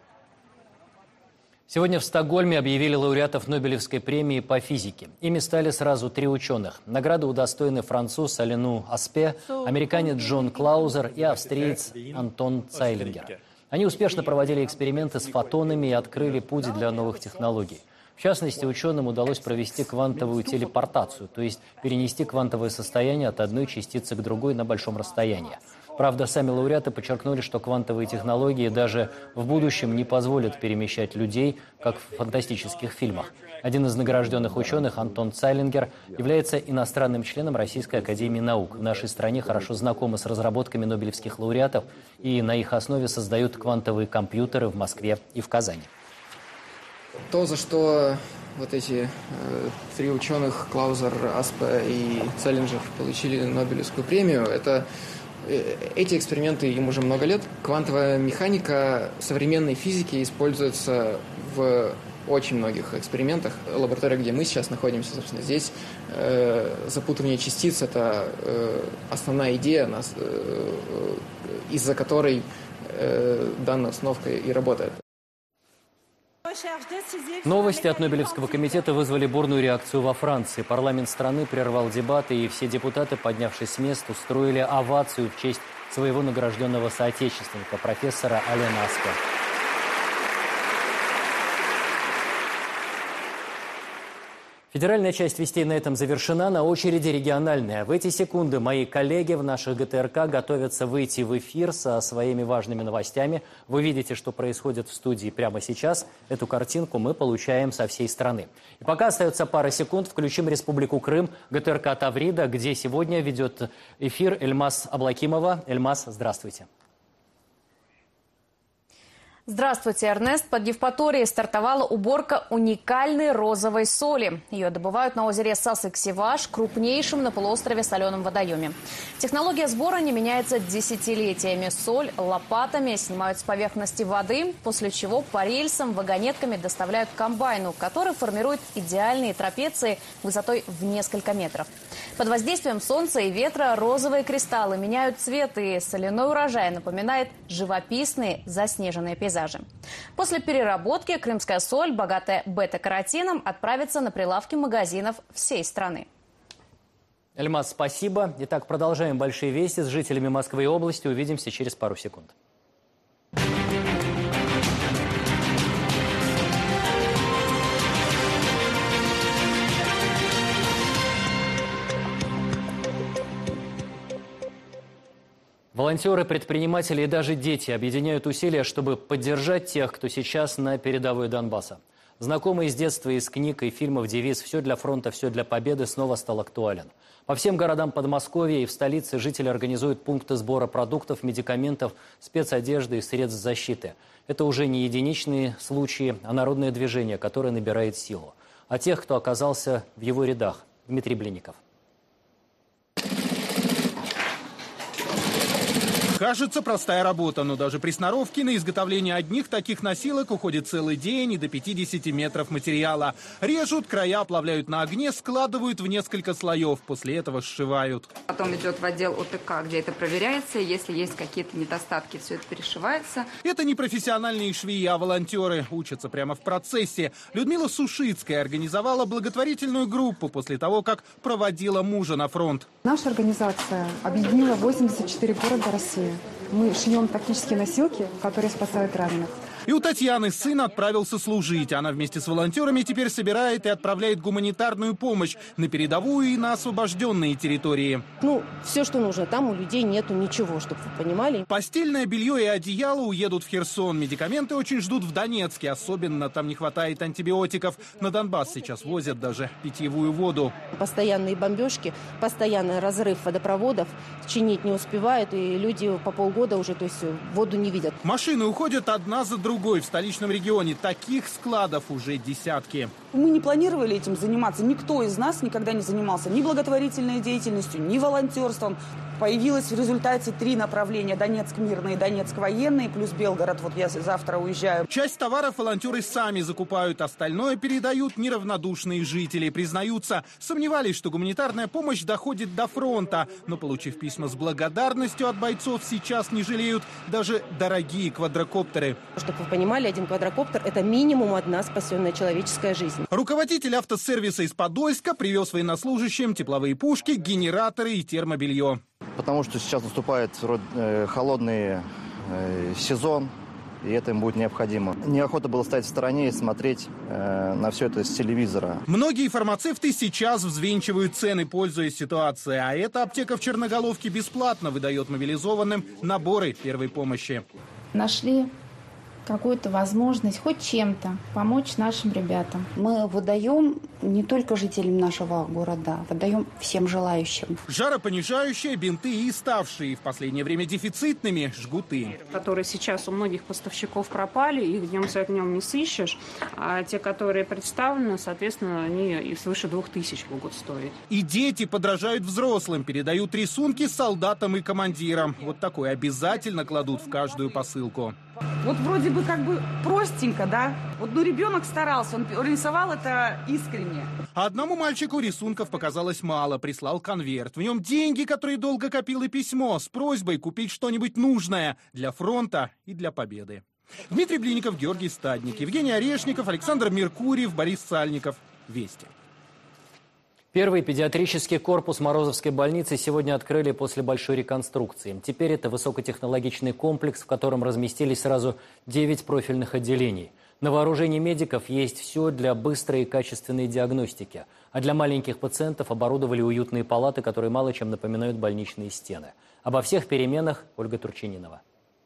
Сегодня в Стокгольме объявили лауреатов Нобелевской премии по физике. Ими стали сразу три ученых. Награды удостоены француз Алену Аспе, американец Джон Клаузер и австриец Антон Цайлингер. Они успешно проводили эксперименты с фотонами и открыли путь для новых технологий. В частности, ученым удалось провести квантовую телепортацию, то есть перенести квантовое состояние от одной частицы к другой на большом расстоянии. Правда, сами лауреаты подчеркнули, что квантовые технологии даже в будущем не позволят перемещать людей, как в фантастических фильмах. Один из награжденных ученых, Антон Цайлингер, является иностранным членом Российской академии наук. В нашей стране хорошо знакомы с разработками нобелевских лауреатов и на их основе создают квантовые компьютеры в Москве и в Казани. То, за что вот эти э, три ученых, Клаузер, Аспе и Целлинджер, получили Нобелевскую премию. Это, э, эти эксперименты, им уже много лет. Квантовая механика современной физики используется в очень многих экспериментах. Лаборатория, где мы сейчас находимся, собственно, здесь э, запутывание частиц – это э, основная идея, нас, э, из-за которой э, данная установка и работает. Новости от Нобелевского комитета вызвали бурную реакцию во Франции. Парламент страны прервал дебаты, и все депутаты, поднявшись с мест, устроили овацию в честь своего награжденного соотечественника, профессора Алена Аспе. Федеральная часть вестей на этом завершена, на очереди региональная. В эти секунды мои коллеги в наших ГТРК готовятся выйти в эфир со своими важными новостями. Вы видите, что происходит в студии прямо сейчас. Эту картинку мы получаем со всей страны. И пока остается пара секунд, включим Республику Крым, ГТРК Таврида, где сегодня ведет эфир Эльмаз Аблакимова. Эльмаз, здравствуйте. Здравствуйте, Эрнест. Под Евпаторией стартовала уборка уникальной розовой соли. Ее добывают на озере Сасык-Севаш, крупнейшем на полуострове соленом водоеме. Технология сбора не меняется десятилетиями. Соль лопатами снимают с поверхности воды, после чего по рельсам вагонетками доставляют к комбайну, который формирует идеальные трапеции высотой в несколько метров. Под воздействием солнца и ветра розовые кристаллы меняют цвет, и соляной урожай напоминает живописные заснеженные пейзажи. После переработки крымская соль, богатая бета-каротином, отправится на прилавки магазинов всей страны. Эльмаз, спасибо. Итак, продолжаем большие вести с жителями Москвы и области. Увидимся через пару секунд. Волонтеры, предприниматели и даже дети объединяют усилия, чтобы поддержать тех, кто сейчас на передовой Донбасса. Знакомый с детства из книг и фильмов девиз «Все для фронта, все для победы» снова стал актуален. По всем городам Подмосковья и в столице жители организуют пункты сбора продуктов, медикаментов, спецодежды и средств защиты. Это уже не единичные случаи, а народное движение, которое набирает силу. О тех, кто оказался в его рядах. Дмитрий Блинников. Кажется, простая работа, но даже при сноровке на изготовление одних таких носилок уходит целый день и до пятидесяти метров материала. Режут, края оплавляют на огне, складывают в несколько слоев, после этого сшивают. Потом идет в отдел ОТК, где это проверяется, если есть какие-то недостатки, все это перешивается. Это не профессиональные швеи, а волонтеры. Учатся прямо в процессе. Людмила Сушицкая организовала благотворительную группу после того, как проводила мужа на фронт. Наша организация объединила восемьдесят четыре города России. Мы шьем тактические носилки, которые спасают раненых. И у Татьяны сын отправился служить. Она вместе с волонтерами теперь собирает и отправляет гуманитарную помощь на передовую и на освобожденные территории. Ну, все, что нужно. Там у людей нету ничего, чтобы вы понимали. Постельное белье и одеяло уедут в Херсон. Медикаменты очень ждут в Донецке. Особенно там не хватает антибиотиков. На Донбасс сейчас возят даже питьевую воду. Постоянные бомбежки, постоянный разрыв водопроводов. Чинить не успевают, и люди по полгода уже, то есть, воду не видят. Машины уходят одна за другой. В столичном регионе таких складов уже десятки. Мы не планировали этим заниматься. Никто из нас никогда не занимался ни благотворительной деятельностью, ни волонтерством. Появилось в результате три направления: Донецк мирный, Донецк военный, плюс Белгород. Вот я завтра уезжаю. Часть товаров волонтеры сами закупают, остальное передают неравнодушные жители. Признаются, сомневались, что гуманитарная помощь доходит до фронта. Но, получив письма с благодарностью от бойцов, сейчас не жалеют даже дорогие квадрокоптеры. Чтобы вы понимали, один квадрокоптер – это минимум одна спасенная человеческая жизнь. Руководитель автосервиса из Подольска привез военнослужащим тепловые пушки, генераторы и термобелье. Потому что сейчас наступает э, холодный э, сезон, и это им будет необходимо. Неохота было стоять в стороне и смотреть э, на все это с телевизора. Многие фармацевты сейчас взвинчивают цены, пользуясь ситуацией. А эта аптека в Черноголовке бесплатно выдает мобилизованным наборы первой помощи. Нашли какую-то возможность хоть чем-то помочь нашим ребятам. Мы выдаем не только жителям нашего города, выдаем всем желающим. Жаропонижающие, бинты и ставшие в последнее время дефицитными жгуты. Которые сейчас у многих поставщиков пропали, их днем за днем не сыщешь. А те, которые представлены, соответственно, они и свыше двух тысяч могут стоить. И дети подражают взрослым, передают рисунки солдатам и командирам. Вот такое обязательно кладут в каждую посылку. Вот вроде бы как бы простенько, да? Вот ну ребенок старался, он рисовал это искренне. Одному мальчику рисунков показалось мало, прислал конверт. В нем деньги, которые долго копил, и письмо с просьбой купить что-нибудь нужное для фронта и для победы. Дмитрий Блинников, Георгий Стадник, Евгений Орешников, Александр Меркурьев, Борис Сальников. Вести. Первый педиатрический корпус Морозовской больницы сегодня открыли после большой реконструкции. Теперь это высокотехнологичный комплекс, в котором разместились сразу девять профильных отделений. На вооружении медиков есть все для быстрой и качественной диагностики. А для маленьких пациентов оборудовали уютные палаты, которые мало чем напоминают больничные стены. Обо всех переменах Ольга Турчининова.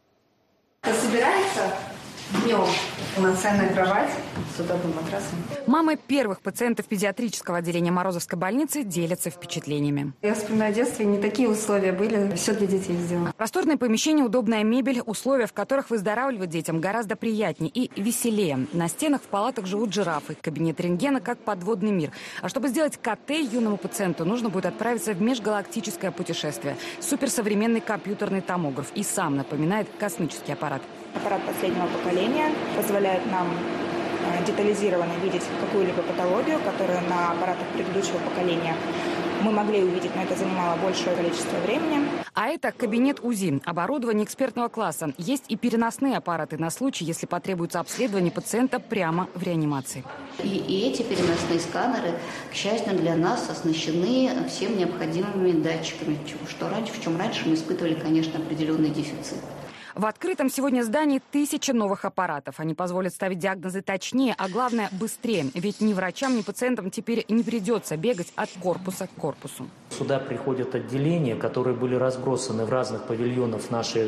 Собирается днем полноценная кровать с удобным матрасом. Мамы первых пациентов педиатрического отделения Морозовской больницы делятся впечатлениями. Я вспоминаю детство, не такие условия были, все для детей сделано. Просторное помещение, удобная мебель, условия, в которых выздоравливать детям гораздо приятнее и веселее. На стенах в палатах живут жирафы, кабинет рентгена как подводный мир. А чтобы сделать КТ юному пациенту, нужно будет отправиться в межгалактическое путешествие. Суперсовременный компьютерный томограф и сам напоминает космический аппарат. Аппарат последнего поколения позволяет нам детализированно видеть какую-либо патологию, которую на аппаратах предыдущего поколения мы могли увидеть, но это занимало большее количество времени. А это кабинет УЗИ. Оборудование экспертного класса. Есть и переносные аппараты на случай, если потребуется обследование пациента прямо в реанимации. И, и эти переносные сканеры, к счастью, для нас оснащены всем необходимыми датчиками, что раньше, в чем раньше мы испытывали, конечно, определенный дефицит. В открытом сегодня здании тысячи новых аппаратов. Они позволят ставить диагнозы точнее, а главное быстрее. Ведь ни врачам, ни пациентам теперь не придется бегать от корпуса к корпусу. Сюда приходят отделения, которые были разбросаны в разных павильонах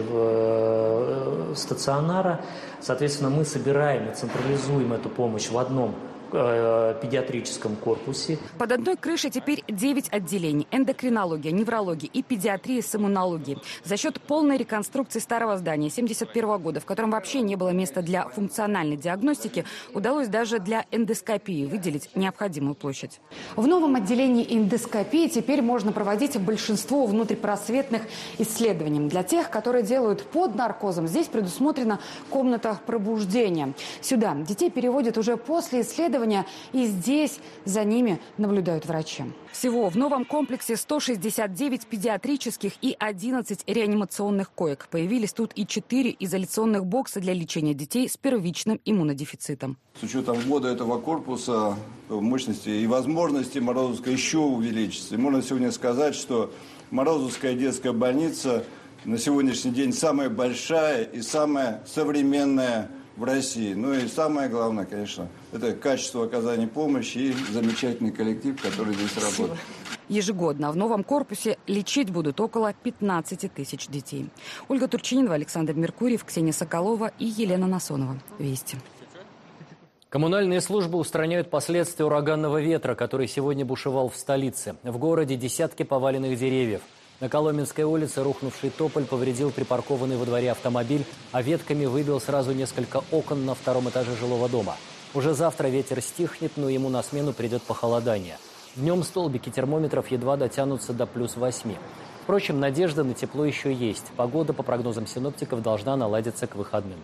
нашего стационара. Соответственно, мы собираем и централизуем эту помощь в одном педиатрическом корпусе. Под одной крышей теперь девять отделений. Эндокринология, неврология и педиатрия с иммунологией. За счет полной реконструкции старого здания семьдесят первого года, в котором вообще не было места для функциональной диагностики, удалось даже для эндоскопии выделить необходимую площадь. В новом отделении эндоскопии теперь можно проводить большинство внутрипросветных исследований. Для тех, которые делают под наркозом, здесь предусмотрена комната пробуждения. Сюда детей переводят уже после исследования, и здесь за ними наблюдают врачи. Всего в новом комплексе сто шестьдесят девять педиатрических и одиннадцать реанимационных коек. Появились тут и четыре изоляционных бокса для лечения детей с первичным иммунодефицитом. С учетом ввода этого корпуса мощности и возможности Морозовская еще увеличится. И можно сегодня сказать, что Морозовская детская больница на сегодняшний день самая большая и самая современная в России. Ну и самое главное, конечно, это качество оказания помощи и замечательный коллектив, который здесь работает. Ежегодно в новом корпусе лечить будут около пятнадцати тысяч детей. Ольга Турчининова, Александр Меркурьев, Ксения Соколова и Елена Насонова. Вести. Коммунальные службы устраняют последствия ураганного ветра, который сегодня бушевал в столице. В городе десятки поваленных деревьев. На Коломенской улице рухнувший тополь повредил припаркованный во дворе автомобиль, а ветками выбил сразу несколько окон на втором этаже жилого дома. Уже завтра ветер стихнет, но ему на смену придет похолодание. Днем столбики термометров едва дотянутся до плюс восьми. Впрочем, надежда на тепло еще есть. Погода, по прогнозам синоптиков, должна наладиться к выходным.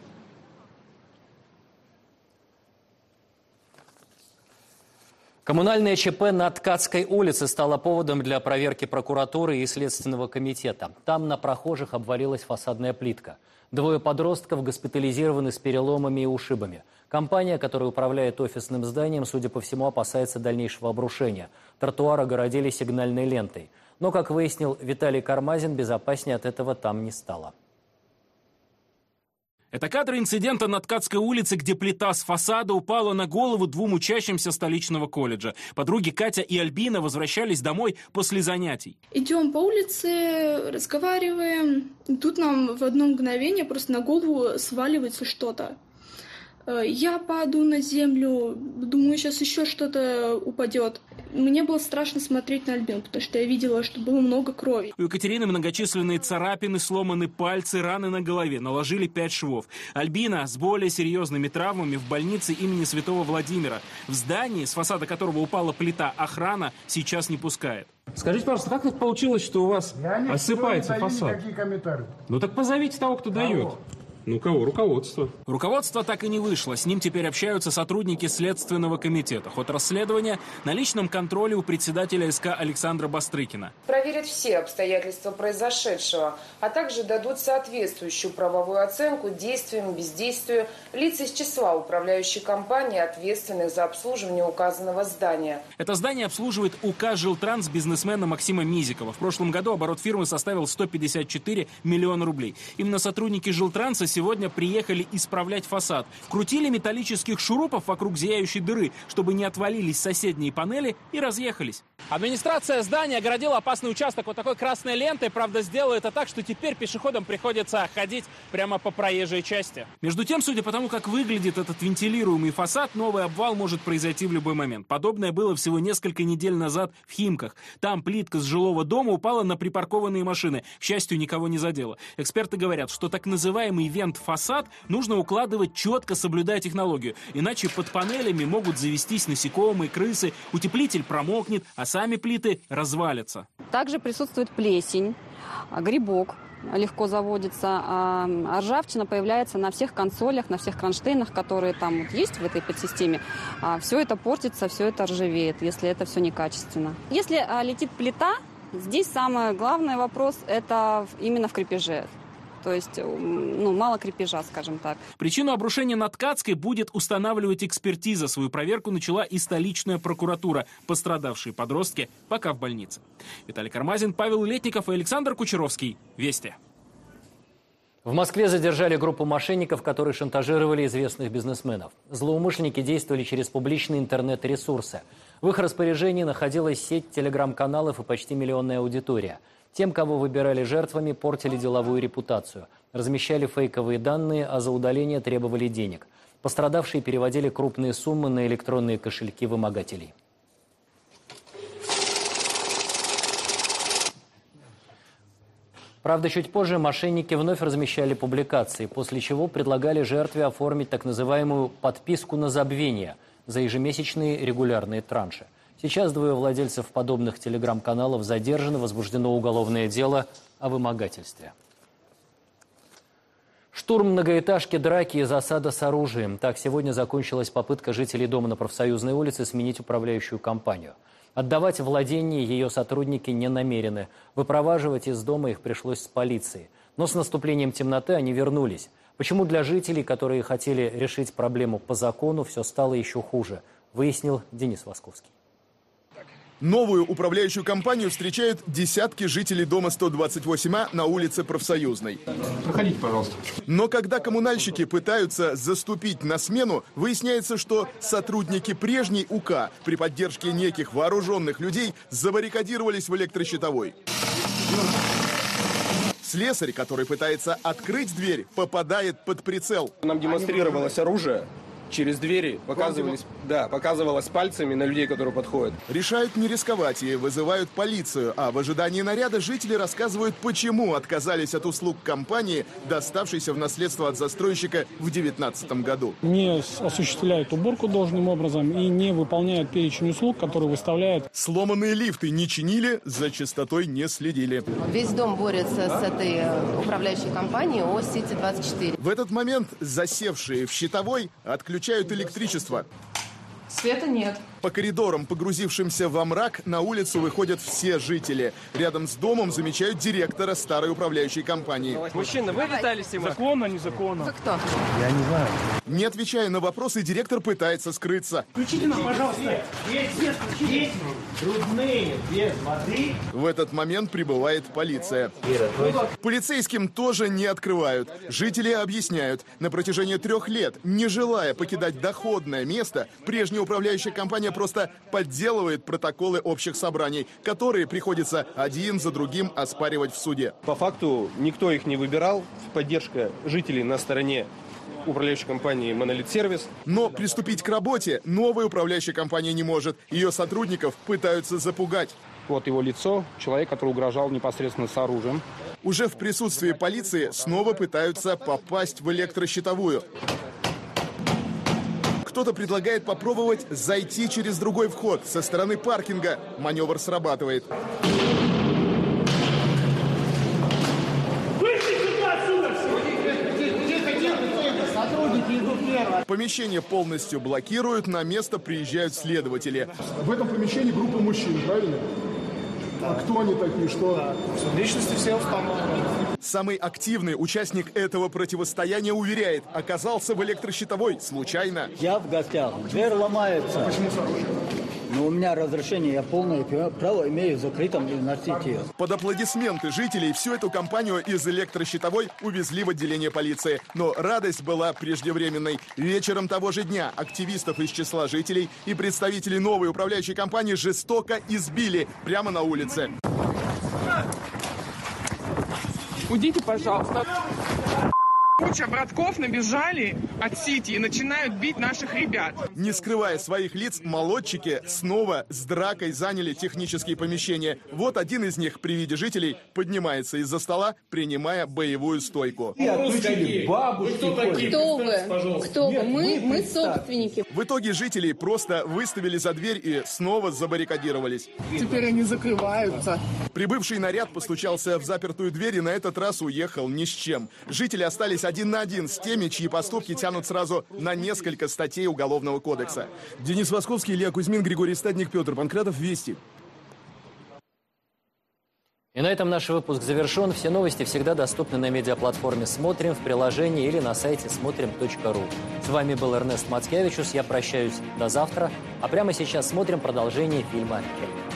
Коммунальное ЧП на Ткацкой улице стало поводом для проверки прокуратуры и Следственного комитета. Там на прохожих обвалилась фасадная плитка. Двое подростков госпитализированы с переломами и ушибами. Компания, которая управляет офисным зданием, судя по всему, опасается дальнейшего обрушения. Тротуар огородили сигнальной лентой. Но, как выяснил Виталий Кармазин, безопаснее от этого там не стало. Это кадры инцидента на Ткацкой улице, где плита с фасада упала на голову двум учащимся столичного колледжа. Подруги Катя и Альбина возвращались домой после занятий. Идем по улице, разговариваем. Тут нам в одно мгновение просто на голову сваливается что-то. Я падаю на землю, думаю, сейчас еще что-то упадет. Мне было страшно смотреть на Альбину, потому что я видела, что было много крови. У Екатерины многочисленные царапины, сломаны пальцы, раны на голове, наложили пять швов. Альбина с более серьезными травмами в больнице имени Святого Владимира. В здании, с фасада которого упала плита, охрана сейчас не пускает. Скажите, пожалуйста, как так получилось, что у вас осыпается фасад? Никакие комментарии. Ну так позовите того, кто дает. Ну кого? Руководство. Руководство так и не вышло. С ним теперь общаются сотрудники Следственного комитета. Ход расследования на личном контроле у председателя СК Александра Бастрыкина. Проверят все обстоятельства произошедшего, а также дадут соответствующую правовую оценку действиям и бездействию лиц из числа управляющей компании, ответственных за обслуживание указанного здания. Это здание обслуживает УК «Жилтранс» бизнесмена Максима Мизикова. В прошлом году оборот фирмы составил сто пятьдесят четыре миллиона рублей. Именно сотрудники «Жилтранса» сегодня приехали исправлять фасад. Вкрутили металлических шурупов вокруг зияющей дыры, чтобы не отвалились соседние панели, и разъехались. Администрация здания огородила опасный участок вот такой красной лентой. Правда, сделала это так, что теперь пешеходам приходится ходить прямо по проезжей части. Между тем, судя по тому, как выглядит этот вентилируемый фасад, новый обвал может произойти в любой момент. Подобное было всего несколько недель назад в Химках. Там плитка с жилого дома упала на припаркованные машины. К счастью, никого не задела. Эксперты говорят, что так называемый вент-фасад нужно укладывать четко, соблюдая технологию. Иначе под панелями могут завестись насекомые, крысы, утеплитель промокнет, а сами плиты развалятся. Также присутствует плесень, грибок легко заводится, а ржавчина появляется на всех консолях, на всех кронштейнах, которые там вот есть в этой подсистеме. Все это портится, все это ржавеет, если это все некачественно. Если летит плита, здесь самый главный вопрос – это именно в крепеже. То есть, ну, мало крепежа, скажем так. Причину обрушения на Ткацкой будет устанавливать экспертиза. Свою проверку начала и столичная прокуратура. Пострадавшие подростки пока в больнице. Виталий Кармазин, Павел Летников и Александр Кучеровский. Вести. В Москве задержали группу мошенников, которые шантажировали известных бизнесменов. Злоумышленники действовали через публичные интернет-ресурсы. В их распоряжении находилась сеть телеграм-каналов и почти миллионная аудитория. Тем, кого выбирали жертвами, портили деловую репутацию. Размещали фейковые данные, а за удаление требовали денег. Пострадавшие переводили крупные суммы на электронные кошельки вымогателей. Правда, чуть позже мошенники вновь размещали публикации, после чего предлагали жертве оформить так называемую подписку на забвение за ежемесячные регулярные транши. Сейчас двое владельцев подобных телеграм-каналов задержаны, возбуждено уголовное дело о вымогательстве. Штурм многоэтажки, драки и засада с оружием. Так сегодня закончилась попытка жителей дома на Профсоюзной улице сменить управляющую компанию. Отдавать владение ее сотрудники не намерены. Выпроваживать из дома их пришлось с полицией. Но с наступлением темноты они вернулись. Почему для жителей, которые хотели решить проблему по закону, все стало еще хуже, выяснил Денис Восковский. Новую управляющую компанию встречают десятки жителей дома сто двадцать восемь А на улице Профсоюзной. Проходите, пожалуйста. Но когда коммунальщики пытаются заступить на смену, выясняется, что сотрудники прежней УК при поддержке неких вооруженных людей забаррикадировались в электрощитовой. Слесарь, который пытается открыть дверь, попадает под прицел. Нам демонстрировалось оружие. Через двери показывались, да, показывалось пальцами на людей, которые подходят. Решают не рисковать и вызывают полицию. А в ожидании наряда жители рассказывают, почему отказались от услуг компании, доставшейся в наследство от застройщика в две тысячи девятнадцатом году. Не осуществляют уборку должным образом и не выполняют перечень услуг, которые выставляют. Сломанные лифты не чинили, за чистотой не следили. Весь дом борется с этой управляющей компанией ООО «Сити двадцать четыре». В этот момент засевшие в щитовой отключают электричество. Света нет. По коридорам, погрузившимся во мрак, на улицу выходят все жители. Рядом с домом замечают директора старой управляющей компании. Мужчина, вы летали с ним? Законно, незаконно. Вы кто? Я не знаю. Не отвечая на вопросы, директор пытается скрыться. Включите нам, пожалуйста. Есть, есть, есть. Трудные, без воды. В этот момент прибывает полиция. Полицейским тоже не открывают. Жители объясняют, на протяжении трех лет, не желая покидать доходное место, прежняя управляющая компания просто подделывает протоколы общих собраний, которые приходится один за другим оспаривать в суде. По факту никто их не выбирал. Поддержка жителей на стороне управляющей компании «Монолит Сервис». Но приступить к работе новая управляющая компания не может. Ее сотрудников пытаются запугать. Вот его лицо, человек, который угрожал непосредственно с оружием. Уже в присутствии полиции снова пытаются попасть в электрощитовую. Кто-то предлагает попробовать зайти через другой вход со стороны паркинга. Маневр срабатывает. Помещение полностью блокируют, на место приезжают следователи. В этом помещении группа мужчин, правильно? А кто они такие, что? Личности все установлены. Самый активный участник этого противостояния уверяет, оказался в электрощитовой случайно. Я в гостях, дверь ломается. А почему с оружием? Но у меня разрешение, я полное право имею закрытым и носить ее. Под аплодисменты жителей всю эту компанию из электрощитовой увезли в отделение полиции. Но радость была преждевременной. Вечером того же дня активистов из числа жителей и представителей новой управляющей компании жестоко избили прямо на улице. Уйдите, пожалуйста. Куча братков набежали от Сити и начинают бить наших ребят. Не скрывая своих лиц, молодчики снова с дракой заняли технические помещения. Вот один из них при виде жителей поднимается из-за стола, принимая боевую стойку. Бабушки, кто вы? Кто вы? Мы, мы собственники. В итоге жителей просто выставили за дверь и снова забаррикадировались. Теперь они закрываются. Прибывший наряд постучался в запертую дверь и на этот раз уехал ни с чем. Жители остались один на один с теми, чьи поступки тянут сразу на несколько статей Уголовного кодекса. Денис Восковский, Илья Кузьмин, Григорий Стадник, Петр Панкратов. Вести. И на этом наш выпуск завершен. Все новости всегда доступны на медиаплатформе «Смотрим», в приложении или на сайте смотрим точка ру. С вами был Эрнест Мацкевичус. Я прощаюсь до завтра. А прямо сейчас смотрим продолжение фильма «Келли».